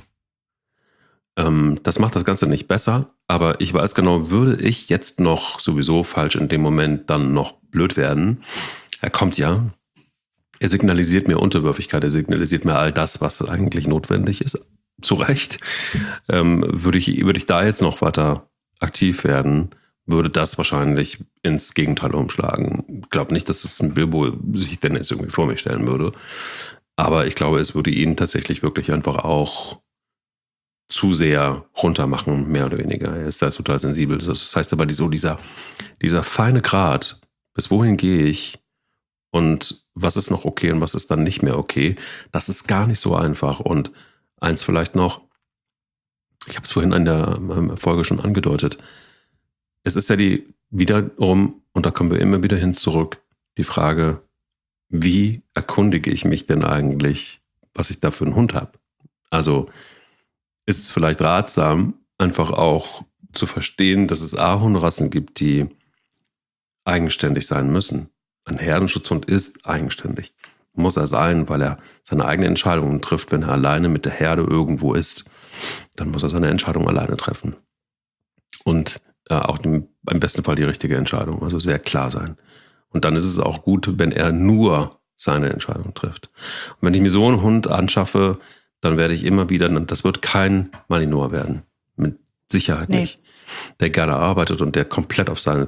Ähm, das macht das Ganze nicht besser, aber ich weiß genau, würde ich jetzt noch sowieso falsch in dem Moment dann noch blöd werden, er kommt ja, er signalisiert mir Unterwürfigkeit, er signalisiert mir all das, was eigentlich notwendig ist, zu Recht. Ähm, würde ich, würde ich da jetzt noch weiter aktiv werden, würde das wahrscheinlich ins Gegenteil umschlagen. Ich glaube nicht, dass es ein Bilbo sich denn jetzt irgendwie vor mich stellen würde. Aber ich glaube, es würde ihn tatsächlich wirklich einfach auch zu sehr runtermachen, mehr oder weniger. Er ist da total sensibel. Das heißt aber, so dieser, dieser feine Grat, bis wohin gehe ich und was ist noch okay und was ist dann nicht mehr okay, das ist gar nicht so einfach. Und eins vielleicht noch, ich habe es vorhin in der Folge schon angedeutet, es ist ja die wiederum, und da kommen wir immer wieder hin zurück, die Frage, wie erkundige ich mich denn eigentlich, was ich da für einen Hund habe? Also ist es vielleicht ratsam, einfach auch zu verstehen, dass es A, Hunderassen gibt, die eigenständig sein müssen. Ein Herdenschutzhund ist eigenständig. Muss er sein, weil er seine eigenen Entscheidungen trifft. Wenn er alleine mit der Herde irgendwo ist, dann muss er seine Entscheidung alleine treffen. Und äh, auch im, im besten Fall die richtige Entscheidung, also sehr klar sein. Und dann ist es auch gut, wenn er nur seine Entscheidung trifft. Und wenn ich mir so einen Hund anschaffe, dann werde ich immer wieder, das wird kein Malinois werden. Mit Sicherheit nee. nicht. Der gerne arbeitet und der komplett auf seine,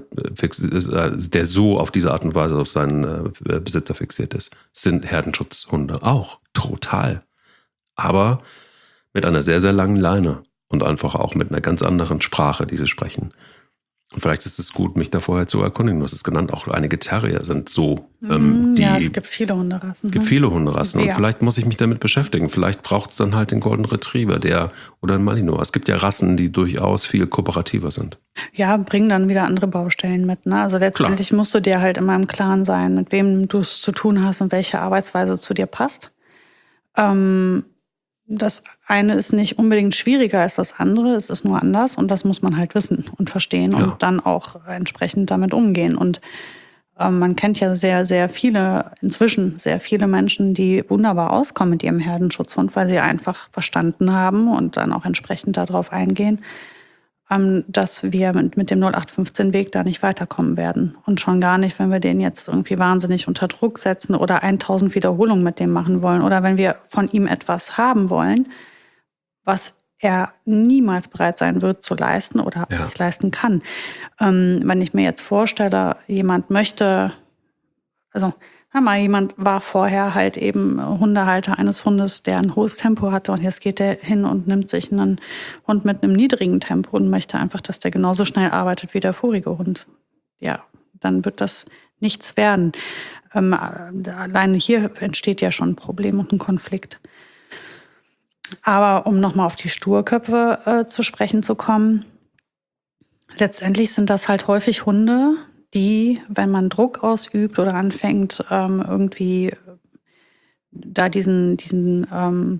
der so auf diese Art und Weise auf seinen Besitzer fixiert ist, sind Herdenschutzhunde auch. Total. Aber mit einer sehr, sehr langen Leine und einfach auch mit einer ganz anderen Sprache, die sie sprechen. Und vielleicht ist es gut, mich da vorher zu erkundigen. Du hast es genannt, auch einige Terrier sind so. Ähm, die, ja, es gibt viele Hunderassen. Es gibt ne? viele Hunderassen. Ja. Und vielleicht muss ich mich damit beschäftigen. Vielleicht braucht es dann halt den Golden Retriever der, oder einen Malinois. Es gibt ja Rassen, die durchaus viel kooperativer sind. Ja, bringen dann wieder andere Baustellen mit. Ne? Also letztendlich Klar. musst du dir halt immer im Klaren sein, mit wem du es zu tun hast und welche Arbeitsweise zu dir passt. Ähm, Das eine ist nicht unbedingt schwieriger als das andere, es ist nur anders und das muss man halt wissen und verstehen ja. und dann auch entsprechend damit umgehen. Und ähm, man kennt ja sehr, sehr viele, inzwischen sehr viele Menschen, die wunderbar auskommen mit ihrem Herdenschutzhund, weil sie einfach verstanden haben und dann auch entsprechend darauf eingehen, ähm, dass wir mit, mit dem null acht fünfzehn Weg da nicht weiterkommen werden. Und schon gar nicht, wenn wir den jetzt irgendwie wahnsinnig unter Druck setzen oder tausend Wiederholungen mit dem machen wollen oder wenn wir von ihm etwas haben wollen, was er niemals bereit sein wird zu leisten oder ja. nicht leisten kann. Ähm, wenn ich mir jetzt vorstelle, jemand möchte, also sag mal, jemand war vorher halt eben Hundehalter eines Hundes, der ein hohes Tempo hatte und jetzt geht er hin und nimmt sich einen Hund mit einem niedrigen Tempo und möchte einfach, dass der genauso schnell arbeitet wie der vorige Hund. Ja, dann wird das nichts werden. Ähm, alleine hier entsteht ja schon ein Problem und ein Konflikt. Aber um nochmal auf die Sturköpfe äh, zu sprechen zu kommen, letztendlich sind das halt häufig Hunde, die, wenn man Druck ausübt oder anfängt, ähm, irgendwie da diesen, diesen ähm,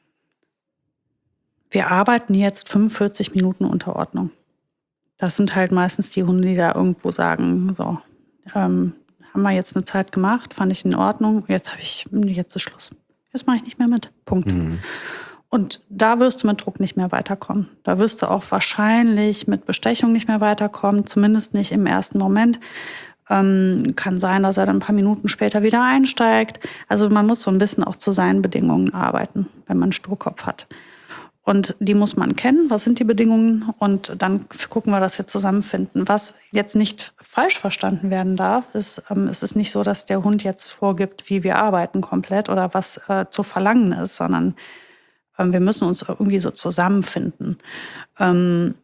wir arbeiten jetzt fünfundvierzig Minuten Unterordnung. Das sind halt meistens die Hunde, die da irgendwo sagen, so, ähm, haben wir jetzt eine Zeit gemacht, fand ich in Ordnung, jetzt habe ich, jetzt ist Schluss. Jetzt mache ich nicht mehr mit. Punkt. Mhm. Und da wirst du mit Druck nicht mehr weiterkommen. Da wirst du auch wahrscheinlich mit Bestechung nicht mehr weiterkommen, zumindest nicht im ersten Moment. Ähm, kann sein, dass er dann ein paar Minuten später wieder einsteigt. Also man muss so ein bisschen auch zu seinen Bedingungen arbeiten, wenn man einen Sturkopf hat. Und die muss man kennen, was sind die Bedingungen und dann gucken wir, dass wir zusammenfinden. Was jetzt nicht falsch verstanden werden darf, ist, ähm, es ist nicht so, dass der Hund jetzt vorgibt, wie wir arbeiten komplett oder was äh, zu verlangen ist, sondern wir müssen uns irgendwie so zusammenfinden. Und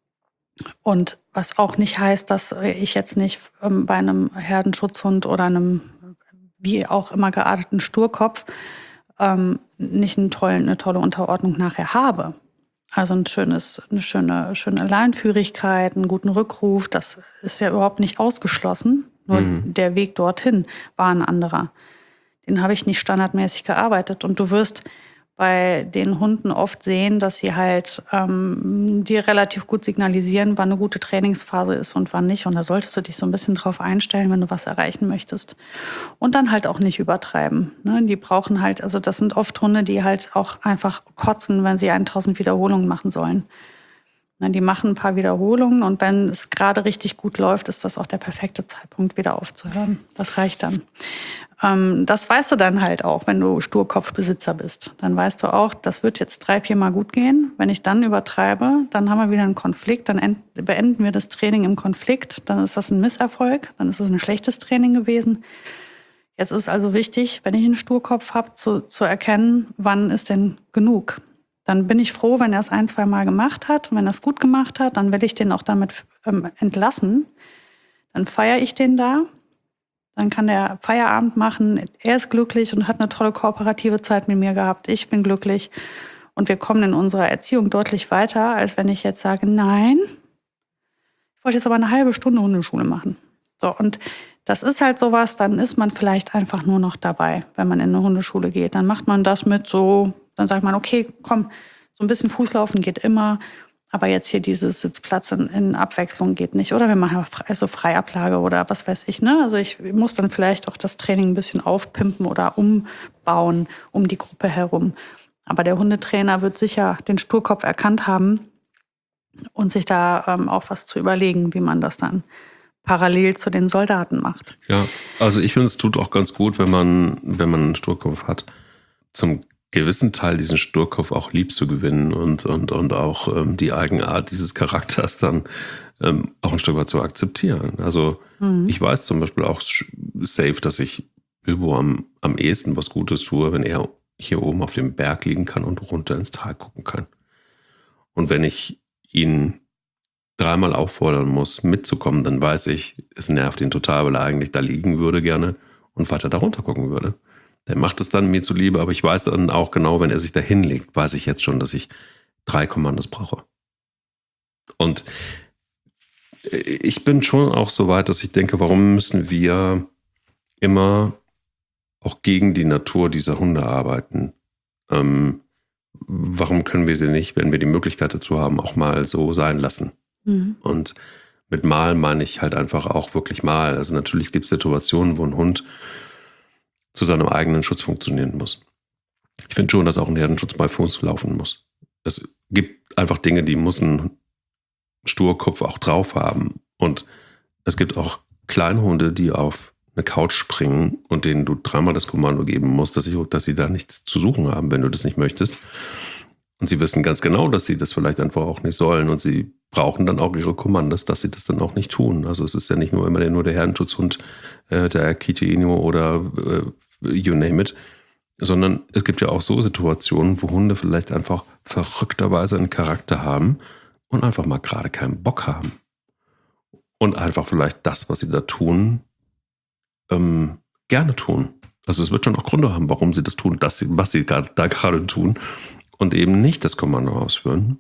was auch nicht heißt, dass ich jetzt nicht bei einem Herdenschutzhund oder einem wie auch immer gearteten Sturkopf nicht einen tollen, eine tolle Unterordnung nachher habe. Also ein schönes, eine schöne, schöne Leinführigkeit, einen guten Rückruf, das ist ja überhaupt nicht ausgeschlossen. Nur mhm. der Weg dorthin war ein anderer. Den habe ich nicht standardmäßig gearbeitet. Und du wirst bei den Hunden oft sehen, dass sie halt ähm, dir relativ gut signalisieren, wann eine gute Trainingsphase ist und wann nicht. Und da solltest du dich so ein bisschen drauf einstellen, wenn du was erreichen möchtest. Und dann halt auch nicht übertreiben. Ne? Die brauchen halt, also das sind oft Hunde, die halt auch einfach kotzen, wenn sie tausend Wiederholungen machen sollen. Ne? Die machen ein paar Wiederholungen und wenn es gerade richtig gut läuft, ist das auch der perfekte Zeitpunkt, wieder aufzuhören. Das reicht dann. Das weißt du dann halt auch, wenn du Sturkopfbesitzer bist. Dann weißt du auch, das wird jetzt drei, vier Mal gut gehen. Wenn ich dann übertreibe, dann haben wir wieder einen Konflikt. Dann beenden wir das Training im Konflikt. Dann ist das ein Misserfolg. Dann ist es ein schlechtes Training gewesen. Jetzt ist also wichtig, wenn ich einen Sturkopf habe, zu, zu erkennen, wann ist denn genug. Dann bin ich froh, wenn er es ein, zwei Mal gemacht hat. Und wenn er es gut gemacht hat, dann will ich den auch damit ähm, entlassen. Dann feiere ich den da. Dann kann der Feierabend machen. Er ist glücklich und hat eine tolle kooperative Zeit mit mir gehabt. Ich bin glücklich. Und wir kommen in unserer Erziehung deutlich weiter, als wenn ich jetzt sage, nein, ich wollte jetzt aber eine halbe Stunde Hundeschule machen. So, und das ist halt sowas, dann ist man vielleicht einfach nur noch dabei, wenn man in eine Hundeschule geht. Dann macht man das mit so, dann sagt man, okay, komm, so ein bisschen Fußlaufen geht immer. Aber jetzt hier dieses Sitzplatz in, in Abwechslung geht nicht. Oder wir machen also Freiablage oder was weiß ich. Ne? Also ich muss dann vielleicht auch das Training ein bisschen aufpimpen oder umbauen um die Gruppe herum. Aber der Hundetrainer wird sicher den Sturkopf erkannt haben und sich da ähm, auch was zu überlegen, wie man das dann parallel zu den Soldaten macht. Ja, also ich finde, es tut auch ganz gut, wenn man, wenn man einen Sturkopf hat, zum gewissen Teil diesen Sturkopf auch lieb zu gewinnen und, und, und auch ähm, die Eigenart dieses Charakters dann ähm, auch ein Stück weit zu akzeptieren. Also mhm. ich weiß zum Beispiel auch safe, dass ich Bilbo am, am ehesten was Gutes tue, wenn er hier oben auf dem Berg liegen kann und runter ins Tal gucken kann. Und wenn ich ihn dreimal auffordern muss, mitzukommen, dann weiß ich, es nervt ihn total, weil er eigentlich da liegen würde gerne und weiter da runter gucken würde. Der macht es dann mir zuliebe, aber ich weiß dann auch genau, wenn er sich da hinlegt, weiß ich jetzt schon, dass ich drei Kommandos brauche. Und ich bin schon auch so weit, dass ich denke, warum müssen wir immer auch gegen die Natur dieser Hunde arbeiten? Ähm, warum können wir sie nicht, wenn wir die Möglichkeit dazu haben, auch mal so sein lassen? Mhm. Und mit mal meine ich halt einfach auch wirklich mal. Also natürlich gibt es Situationen, wo ein Hund zu seinem eigenen Schutz funktionieren muss. Ich finde schon, dass auch ein Herdenschutz bei Fuß laufen muss. Es gibt einfach Dinge, die muss ein Sturkopf auch drauf haben. Und es gibt auch Kleinhunde, die auf eine Couch springen und denen du dreimal das Kommando geben musst, dass, ich, dass sie da nichts zu suchen haben, wenn du das nicht möchtest. Und sie wissen ganz genau, dass sie das vielleicht einfach auch nicht sollen. Und sie brauchen dann auch ihre Kommandos, dass sie das dann auch nicht tun. Also es ist ja nicht nur immer der, nur der Herdenschutzhund, äh, der Akita Inu oder äh, you name it, sondern es gibt ja auch so Situationen, wo Hunde vielleicht einfach verrückterweise einen Charakter haben und einfach mal gerade keinen Bock haben. Und einfach vielleicht das, was sie da tun, ähm, gerne tun. Also es wird schon auch Gründe haben, warum sie das tun, dass sie, was sie da gerade tun und eben nicht das Kommando ausführen.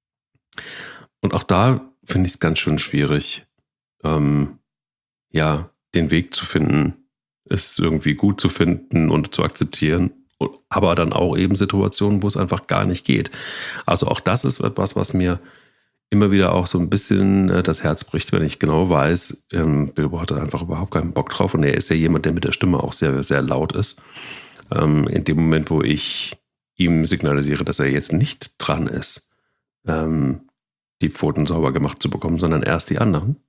Und auch da finde ich es ganz schön schwierig, ähm, ja, den Weg zu finden, es irgendwie gut zu finden und zu akzeptieren, aber dann auch eben Situationen, wo es einfach gar nicht geht. Also auch das ist etwas, was mir immer wieder auch so ein bisschen äh, das Herz bricht, wenn ich genau weiß, ähm, Bilbo hat einfach überhaupt keinen Bock drauf und er ist ja jemand, der mit der Stimme auch sehr, sehr laut ist. Ähm, in dem Moment, wo ich ihm signalisiere, dass er jetzt nicht dran ist, ähm, die Pfoten sauber gemacht zu bekommen, sondern erst die anderen,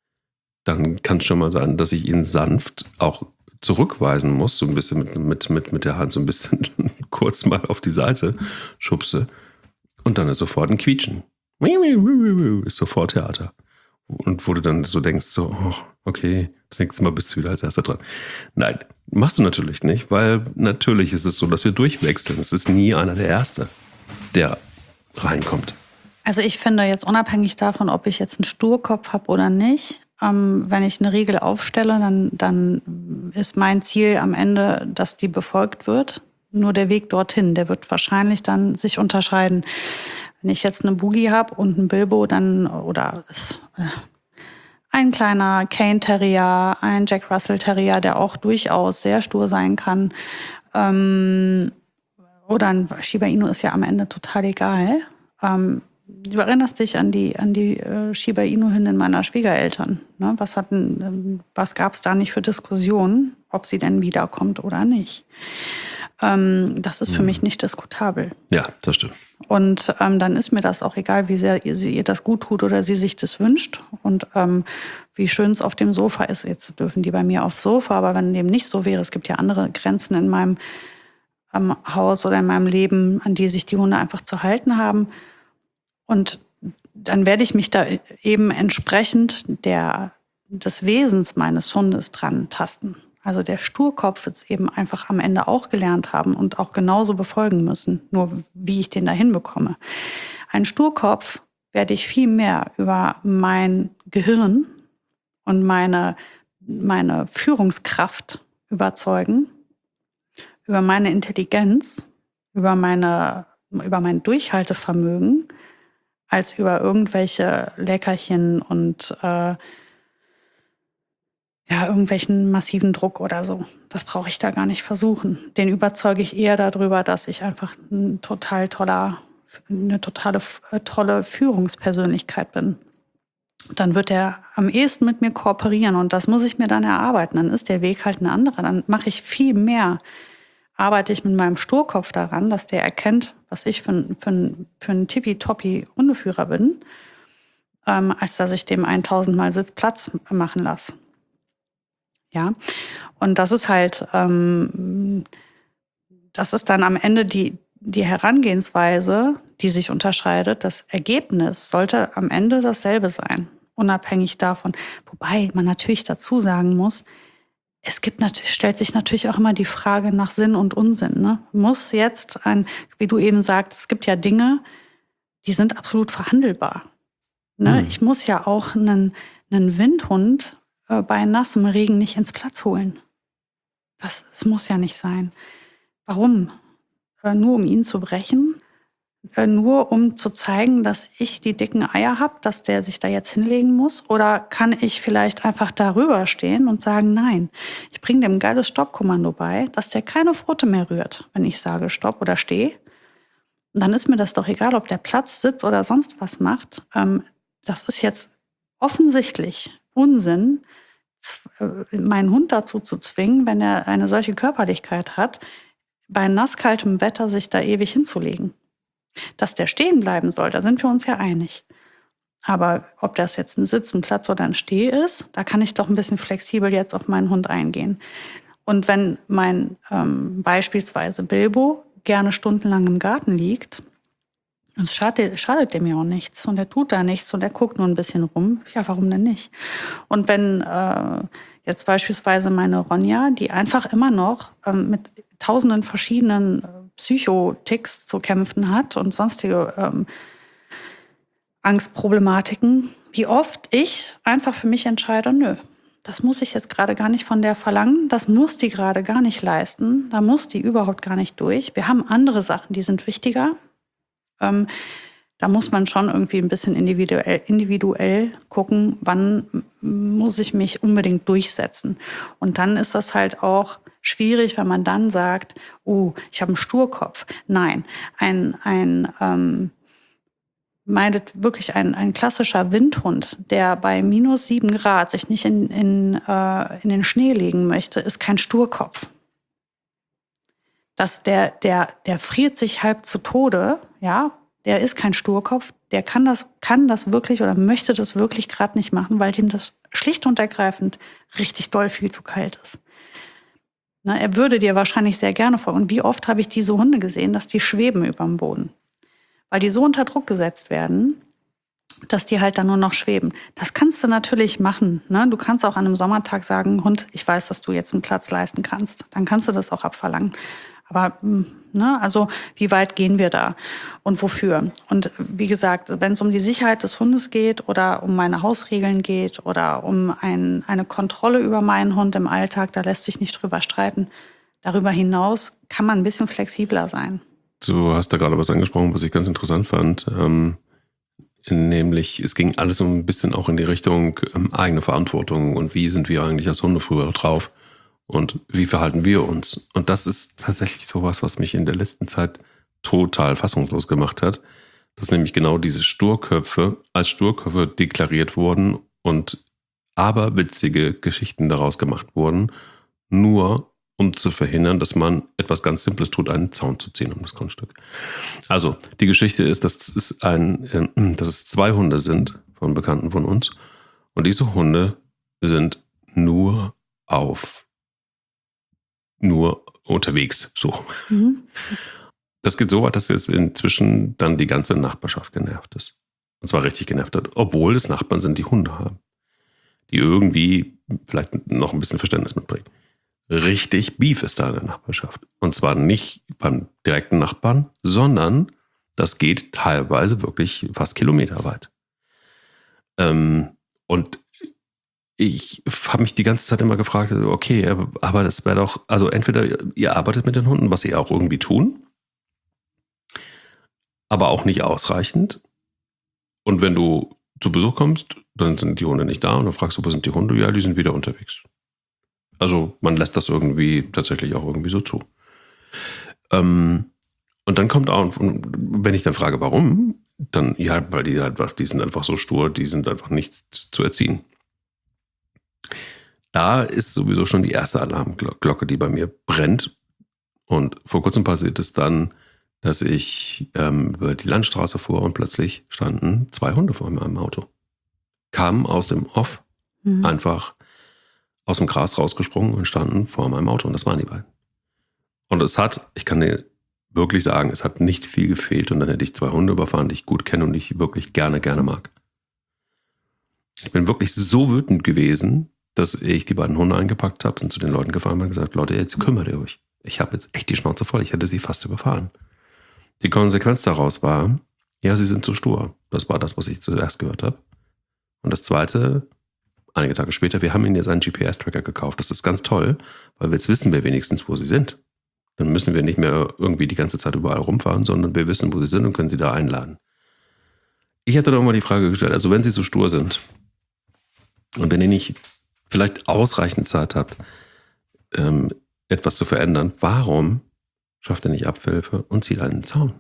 dann kann es schon mal sein, dass ich ihn sanft auch zurückweisen muss, so ein bisschen mit, mit, mit, mit der Hand so ein bisschen kurz mal auf die Seite schubse und dann ist sofort ein Quietschen. Ist sofort Theater. Und wo du dann so denkst, so, oh, okay, das nächste Mal bist du wieder als Erster dran. Nein, machst du natürlich nicht, weil natürlich ist es so, dass wir durchwechseln. Es ist nie einer der Erste, der reinkommt. Also ich finde jetzt unabhängig davon, ob ich jetzt einen Sturkopf habe oder nicht, ähm, wenn ich eine Regel aufstelle, dann, dann ist mein Ziel am Ende, dass die befolgt wird. Nur der Weg dorthin, der wird wahrscheinlich dann sich unterscheiden. Wenn ich jetzt eine Boogie habe und einen Bilbo, dann, oder äh, ein kleiner Cane Terrier, ein Jack Russell Terrier, der auch durchaus sehr stur sein kann, ähm, oder ein Shiba Inu ist ja am Ende total egal. Ähm, du erinnerst dich an die, an die äh, Shiba Inu-Hündin meiner Schwiegereltern. Ne? Was hatten, ähm, was gab es da nicht für Diskussionen, ob sie denn wiederkommt oder nicht? Ähm, das ist für mhm. mich nicht diskutabel. Ja, das stimmt. Und ähm, dann ist mir das auch egal, wie sehr ihr, sie ihr das gut tut oder sie sich das wünscht. Und ähm, wie schön es auf dem Sofa ist. Jetzt dürfen die bei mir aufs Sofa, aber wenn dem nicht so wäre, es gibt ja andere Grenzen in meinem ähm, Haus oder in meinem Leben, an die sich die Hunde einfach zu halten haben. Und dann werde ich mich da eben entsprechend der, des Wesens meines Hundes dran tasten. Also der Sturkopf wird es eben einfach am Ende auch gelernt haben und auch genauso befolgen müssen, nur wie ich den da hinbekomme. Ein Sturkopf werde ich viel mehr über mein Gehirn und meine, meine Führungskraft überzeugen, über meine Intelligenz, über, meine, über mein Durchhaltevermögen, als über irgendwelche Leckerchen und äh, ja, irgendwelchen massiven Druck oder so. Das brauche ich da gar nicht versuchen. Den überzeuge ich eher darüber, dass ich einfach ein total toller eine totale, äh, tolle Führungspersönlichkeit bin, dann wird er am ehesten mit mir kooperieren und das muss ich mir dann erarbeiten. Dann ist der Weg halt ein anderer. Dann mache ich viel mehr, arbeite ich mit meinem Sturkopf daran, dass der erkennt, was ich für, ein- für, ein- für ein tippitoppi Hundeführer bin, ähm, als dass ich dem tausendmal Sitzplatz machen lasse. Ja, und das ist halt, ähm, das ist dann am Ende die, die Herangehensweise, die sich unterscheidet. Das Ergebnis sollte am Ende dasselbe sein, unabhängig davon. Wobei man natürlich dazu sagen muss, es gibt natürlich, stellt sich natürlich auch immer die Frage nach Sinn und Unsinn. Ne? Muss jetzt ein, wie du eben sagst, es gibt ja Dinge, die sind absolut verhandelbar. Ne? Hm. Ich muss ja auch einen, einen Windhund äh, bei nassem Regen nicht ins Platz holen. Das, das muss ja nicht sein. Warum? Äh, nur um ihn zu brechen? Äh, nur um zu zeigen, dass ich die dicken Eier habe, dass der sich da jetzt hinlegen muss? Oder kann ich vielleicht einfach darüber stehen und sagen, nein, ich bringe dem ein geiles Stoppkommando bei, dass der keine Pfote mehr rührt, wenn ich sage Stopp oder steh. Und dann ist mir das doch egal, ob der Platz, Sitz oder sonst was macht. Ähm, das ist jetzt offensichtlich Unsinn, z- äh, meinen Hund dazu zu zwingen, wenn er eine solche Körperlichkeit hat, bei nasskaltem Wetter sich da ewig hinzulegen. Dass der stehen bleiben soll, da sind wir uns ja einig. Aber ob das jetzt ein Sitz, ein Platz oder ein Steh ist, da kann ich doch ein bisschen flexibel jetzt auf meinen Hund eingehen. Und wenn mein ähm, beispielsweise Bilbo gerne stundenlang im Garten liegt, das schadet, schadet dem ja auch nichts und er tut da nichts und er guckt nur ein bisschen rum, ja, warum denn nicht? Und wenn äh, jetzt beispielsweise meine Ronja, die einfach immer noch ähm, mit tausenden verschiedenen äh, Psychotics zu kämpfen hat und sonstige ähm, Angstproblematiken, wie oft ich einfach für mich entscheide, nö, das muss ich jetzt gerade gar nicht von der verlangen, das muss die gerade gar nicht leisten, da muss die überhaupt gar nicht durch. Wir haben andere Sachen, die sind wichtiger. Ähm, da muss man schon irgendwie ein bisschen individuell, individuell gucken, wann m- muss ich mich unbedingt durchsetzen. Und dann ist das halt auch schwierig, wenn man dann sagt, oh, ich habe einen Sturkopf. Nein, ein, ein ähm, meidet wirklich ein, ein klassischer Windhund, der bei minus sieben Grad sich nicht in, in, äh, in den Schnee legen möchte, ist kein Sturkopf. Dass der, der, der friert sich halb zu Tode, ja, der ist kein Sturkopf, der kann das, kann das wirklich oder möchte das wirklich gerade nicht machen, weil ihm das schlicht und ergreifend richtig doll viel zu kalt ist. Ne, er würde dir wahrscheinlich sehr gerne folgen. Und wie oft habe ich diese Hunde gesehen, dass die schweben über dem Boden? Weil die so unter Druck gesetzt werden, dass die halt dann nur noch schweben. Das kannst du natürlich machen. Ne? Du kannst auch an einem Sommertag sagen, Hund, ich weiß, dass du jetzt einen Platz leisten kannst. Dann kannst du das auch abverlangen. Aber ne, also wie weit gehen wir da und wofür? Und wie gesagt, wenn es um die Sicherheit des Hundes geht oder um meine Hausregeln geht oder um ein, eine Kontrolle über meinen Hund im Alltag, da lässt sich nicht drüber streiten. Darüber hinaus kann man ein bisschen flexibler sein. Du hast da gerade was angesprochen, was ich ganz interessant fand. Ähm, nämlich, es ging alles so ein bisschen auch in die Richtung ähm, eigene Verantwortung und wie sind wir eigentlich als Hunde früher drauf und wie verhalten wir uns. Und das ist tatsächlich sowas, was mich in der letzten Zeit total fassungslos gemacht hat, dass nämlich genau diese Sturköpfe als Sturköpfe deklariert wurden und aberwitzige Geschichten daraus gemacht wurden, nur um zu verhindern, dass man etwas ganz Simples tut, einen Zaun zu ziehen um das Grundstück. Also, die Geschichte ist, dass es, ein, dass es zwei Hunde sind von Bekannten von uns und diese Hunde sind nur auf, nur unterwegs, so. Mhm. Das geht so weit, dass jetzt inzwischen dann die ganze Nachbarschaft genervt ist. Und zwar richtig genervt hat, obwohl es Nachbarn sind, die Hunde haben, die irgendwie vielleicht noch ein bisschen Verständnis mitbringen. Richtig Beef ist da in der Nachbarschaft. Und zwar nicht beim direkten Nachbarn, sondern das geht teilweise wirklich fast kilometerweit. Ähm, und ich habe mich die ganze Zeit immer gefragt, okay, aber das wäre doch, also entweder ihr arbeitet mit den Hunden, was sie auch irgendwie tun, aber auch nicht ausreichend. Und wenn du zu Besuch kommst, dann sind die Hunde nicht da und dann fragst du, wo sind die Hunde? Ja, die sind wieder unterwegs. Also man lässt das irgendwie tatsächlich auch irgendwie so zu. Ähm, Und dann kommt auch, wenn ich dann frage, warum, dann, ja, weil die einfach, die sind einfach so stur, die sind einfach nicht zu erziehen. Da ist sowieso schon die erste Alarmglocke, die bei mir brennt. Und vor kurzem passiert es dann, dass ich ähm, über die Landstraße fuhr und plötzlich standen zwei Hunde vor meinem Auto. Kamen aus dem Off, mhm. einfach aus dem Gras rausgesprungen und standen vor meinem Auto. Und das waren die beiden. Und es hat, ich kann dir wirklich sagen, es hat nicht viel gefehlt. Und dann hätte ich zwei Hunde überfahren, die ich gut kenne und die ich wirklich gerne, gerne mag. Ich bin wirklich so wütend gewesen, dass ich die beiden Hunde eingepackt habe und zu den Leuten gefahren bin und gesagt, Leute, jetzt kümmert ihr euch. Ich habe jetzt echt die Schnauze voll. Ich hätte sie fast überfahren. Die Konsequenz daraus war, ja, sie sind zu stur. Das war das, was ich zuerst gehört habe. Und das Zweite, einige Tage später, wir haben ihnen jetzt einen G P S-Tracker gekauft. Das ist ganz toll, weil jetzt wissen wir wenigstens, wo sie sind. Dann müssen wir nicht mehr irgendwie die ganze Zeit überall rumfahren, sondern wir wissen, wo sie sind und können sie da einladen. Ich hatte doch mal die Frage gestellt, also wenn sie so stur sind und wenn ihr nicht vielleicht ausreichend Zeit habt, ähm, etwas zu verändern, warum schafft ihr nicht Abhilfe und zieht einen Zaun?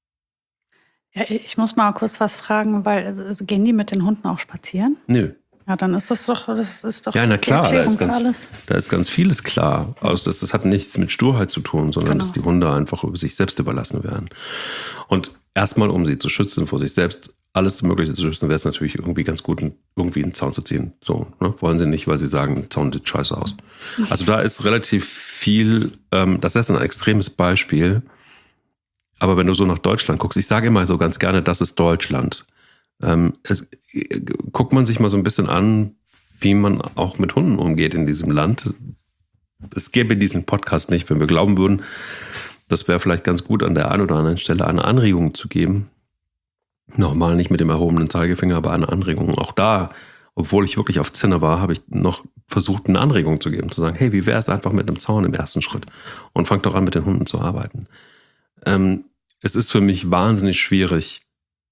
Ja, ich muss mal kurz was fragen, weil also, gehen die mit den Hunden auch spazieren? Nö. Ja, dann ist das doch, das ist doch ja, na klar, da ist, ganz, alles. da ist ganz vieles klar. Also das, das hat nichts mit Sturheit zu tun, sondern genau. dass die Hunde einfach über sich selbst überlassen werden. Und erstmal, um sie zu schützen vor sich selbst, alles Mögliche zu schützen, wäre es natürlich irgendwie ganz gut, irgendwie einen Zaun zu ziehen. So, ne? Wollen sie nicht, weil sie sagen, der Zaun sieht scheiße aus. Also da ist relativ viel, ähm, das ist ein extremes Beispiel. Aber wenn du so nach Deutschland guckst, ich sage immer so ganz gerne, das ist Deutschland. Ähm, es, äh, guckt man sich mal so ein bisschen an, wie man auch mit Hunden umgeht in diesem Land. Es gäbe diesen Podcast nicht, wenn wir glauben würden, das wäre vielleicht ganz gut, an der einen oder anderen Stelle eine Anregung zu geben. Nochmal nicht mit dem erhobenen Zeigefinger, aber eine Anregung. Auch da, obwohl ich wirklich auf Zinne war, habe ich noch versucht, eine Anregung zu geben. Zu sagen, hey, wie wäre es einfach mit einem Zaun im ersten Schritt? Und fangt doch an, mit den Hunden zu arbeiten. Ähm, es ist für mich wahnsinnig schwierig,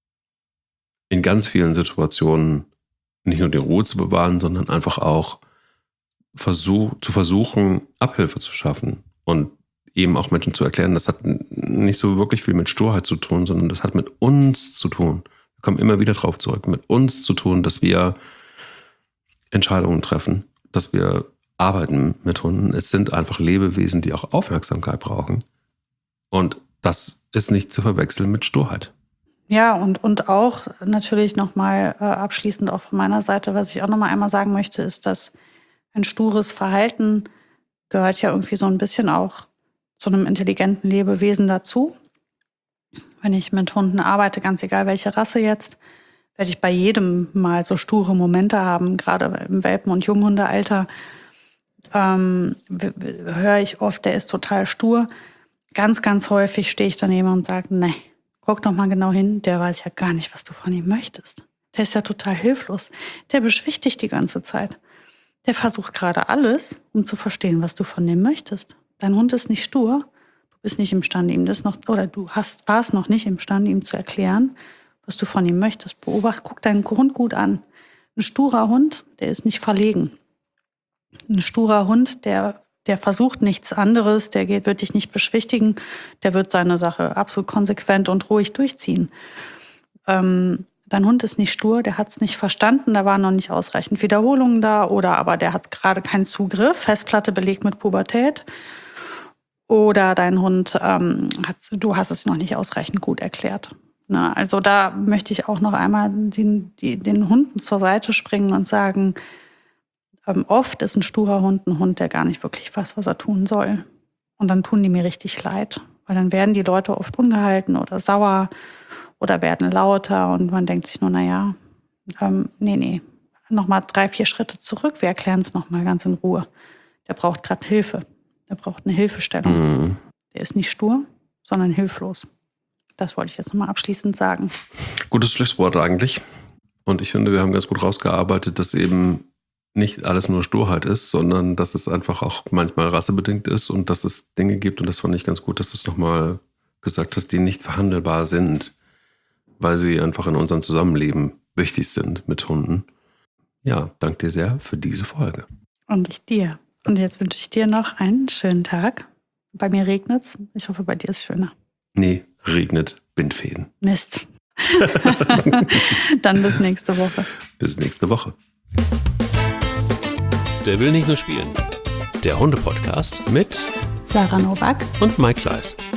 in ganz vielen Situationen nicht nur die Ruhe zu bewahren, sondern einfach auch versuch, zu versuchen, Abhilfe zu schaffen. Und eben auch Menschen zu erklären, das hat nicht so wirklich viel mit Sturheit zu tun, sondern das hat mit uns zu tun. Wir kommen immer wieder drauf zurück, mit uns zu tun, dass wir Entscheidungen treffen, dass wir arbeiten mit Hunden. Es sind einfach Lebewesen, die auch Aufmerksamkeit brauchen. Und das ist nicht zu verwechseln mit Sturheit. Ja, und, und auch natürlich nochmal äh, abschließend auch von meiner Seite, was ich auch nochmal einmal sagen möchte, ist, dass ein stures Verhalten gehört ja irgendwie so ein bisschen auch zu einem intelligenten Lebewesen dazu. Wenn ich mit Hunden arbeite, ganz egal welche Rasse jetzt, werde ich bei jedem mal so sture Momente haben, gerade im Welpen- und Junghundealter. Ähm, höre ich oft, der ist total stur. Ganz, ganz häufig stehe ich daneben und sage, nee, guck doch mal genau hin, der weiß ja gar nicht, was du von ihm möchtest. Der ist ja total hilflos. Der beschwichtigt dich die ganze Zeit. Der versucht gerade alles, um zu verstehen, was du von dem möchtest. Dein Hund ist nicht stur. Du bist nicht imstande, ihm das noch, oder du hast, warst noch nicht imstande, ihm zu erklären, was du von ihm möchtest. Beobacht, guck deinen Hund gut an. Ein sturer Hund, der ist nicht verlegen. Ein sturer Hund, der, der versucht nichts anderes, der geht, wird dich nicht beschwichtigen, der wird seine Sache absolut konsequent und ruhig durchziehen. Ähm, dein Hund ist nicht stur, der hat es nicht verstanden, da waren noch nicht ausreichend Wiederholungen da oder aber der hat gerade keinen Zugriff, Festplatte belegt mit Pubertät. Oder dein Hund, ähm, hat, du hast es noch nicht ausreichend gut erklärt. Na, also da möchte ich auch noch einmal den, die, den Hunden zur Seite springen und sagen, ähm, oft ist ein sturer Hund ein Hund, der gar nicht wirklich weiß, was er tun soll. Und dann tun die mir richtig leid, weil dann werden die Leute oft ungehalten oder sauer oder werden lauter und man denkt sich nur, naja, ähm, nee, nee, nochmal drei, vier Schritte zurück, wir erklären es nochmal ganz in Ruhe. Der braucht gerade Hilfe. Der braucht eine Hilfestellung. Mhm. Der ist nicht stur, sondern hilflos. Das wollte ich jetzt nochmal abschließend sagen. Gutes Schlusswort eigentlich. Und ich finde, wir haben ganz gut rausgearbeitet, dass eben nicht alles nur Sturheit ist, sondern dass es einfach auch manchmal rassebedingt ist und dass es Dinge gibt, und das fand ich ganz gut, dass du es nochmal gesagt hast, die nicht verhandelbar sind, weil sie einfach in unserem Zusammenleben wichtig sind mit Hunden. Ja, danke dir sehr für diese Folge. Und ich dir. Und jetzt wünsche ich dir noch einen schönen Tag. Bei mir regnet's. Ich hoffe, bei dir ist es schöner. Nee, regnet Bindfäden. Mist. Dann bis nächste Woche. Bis nächste Woche. Der will nicht nur spielen. Der Hunde-Podcast mit Sarah Nowak und Mike Kleiss.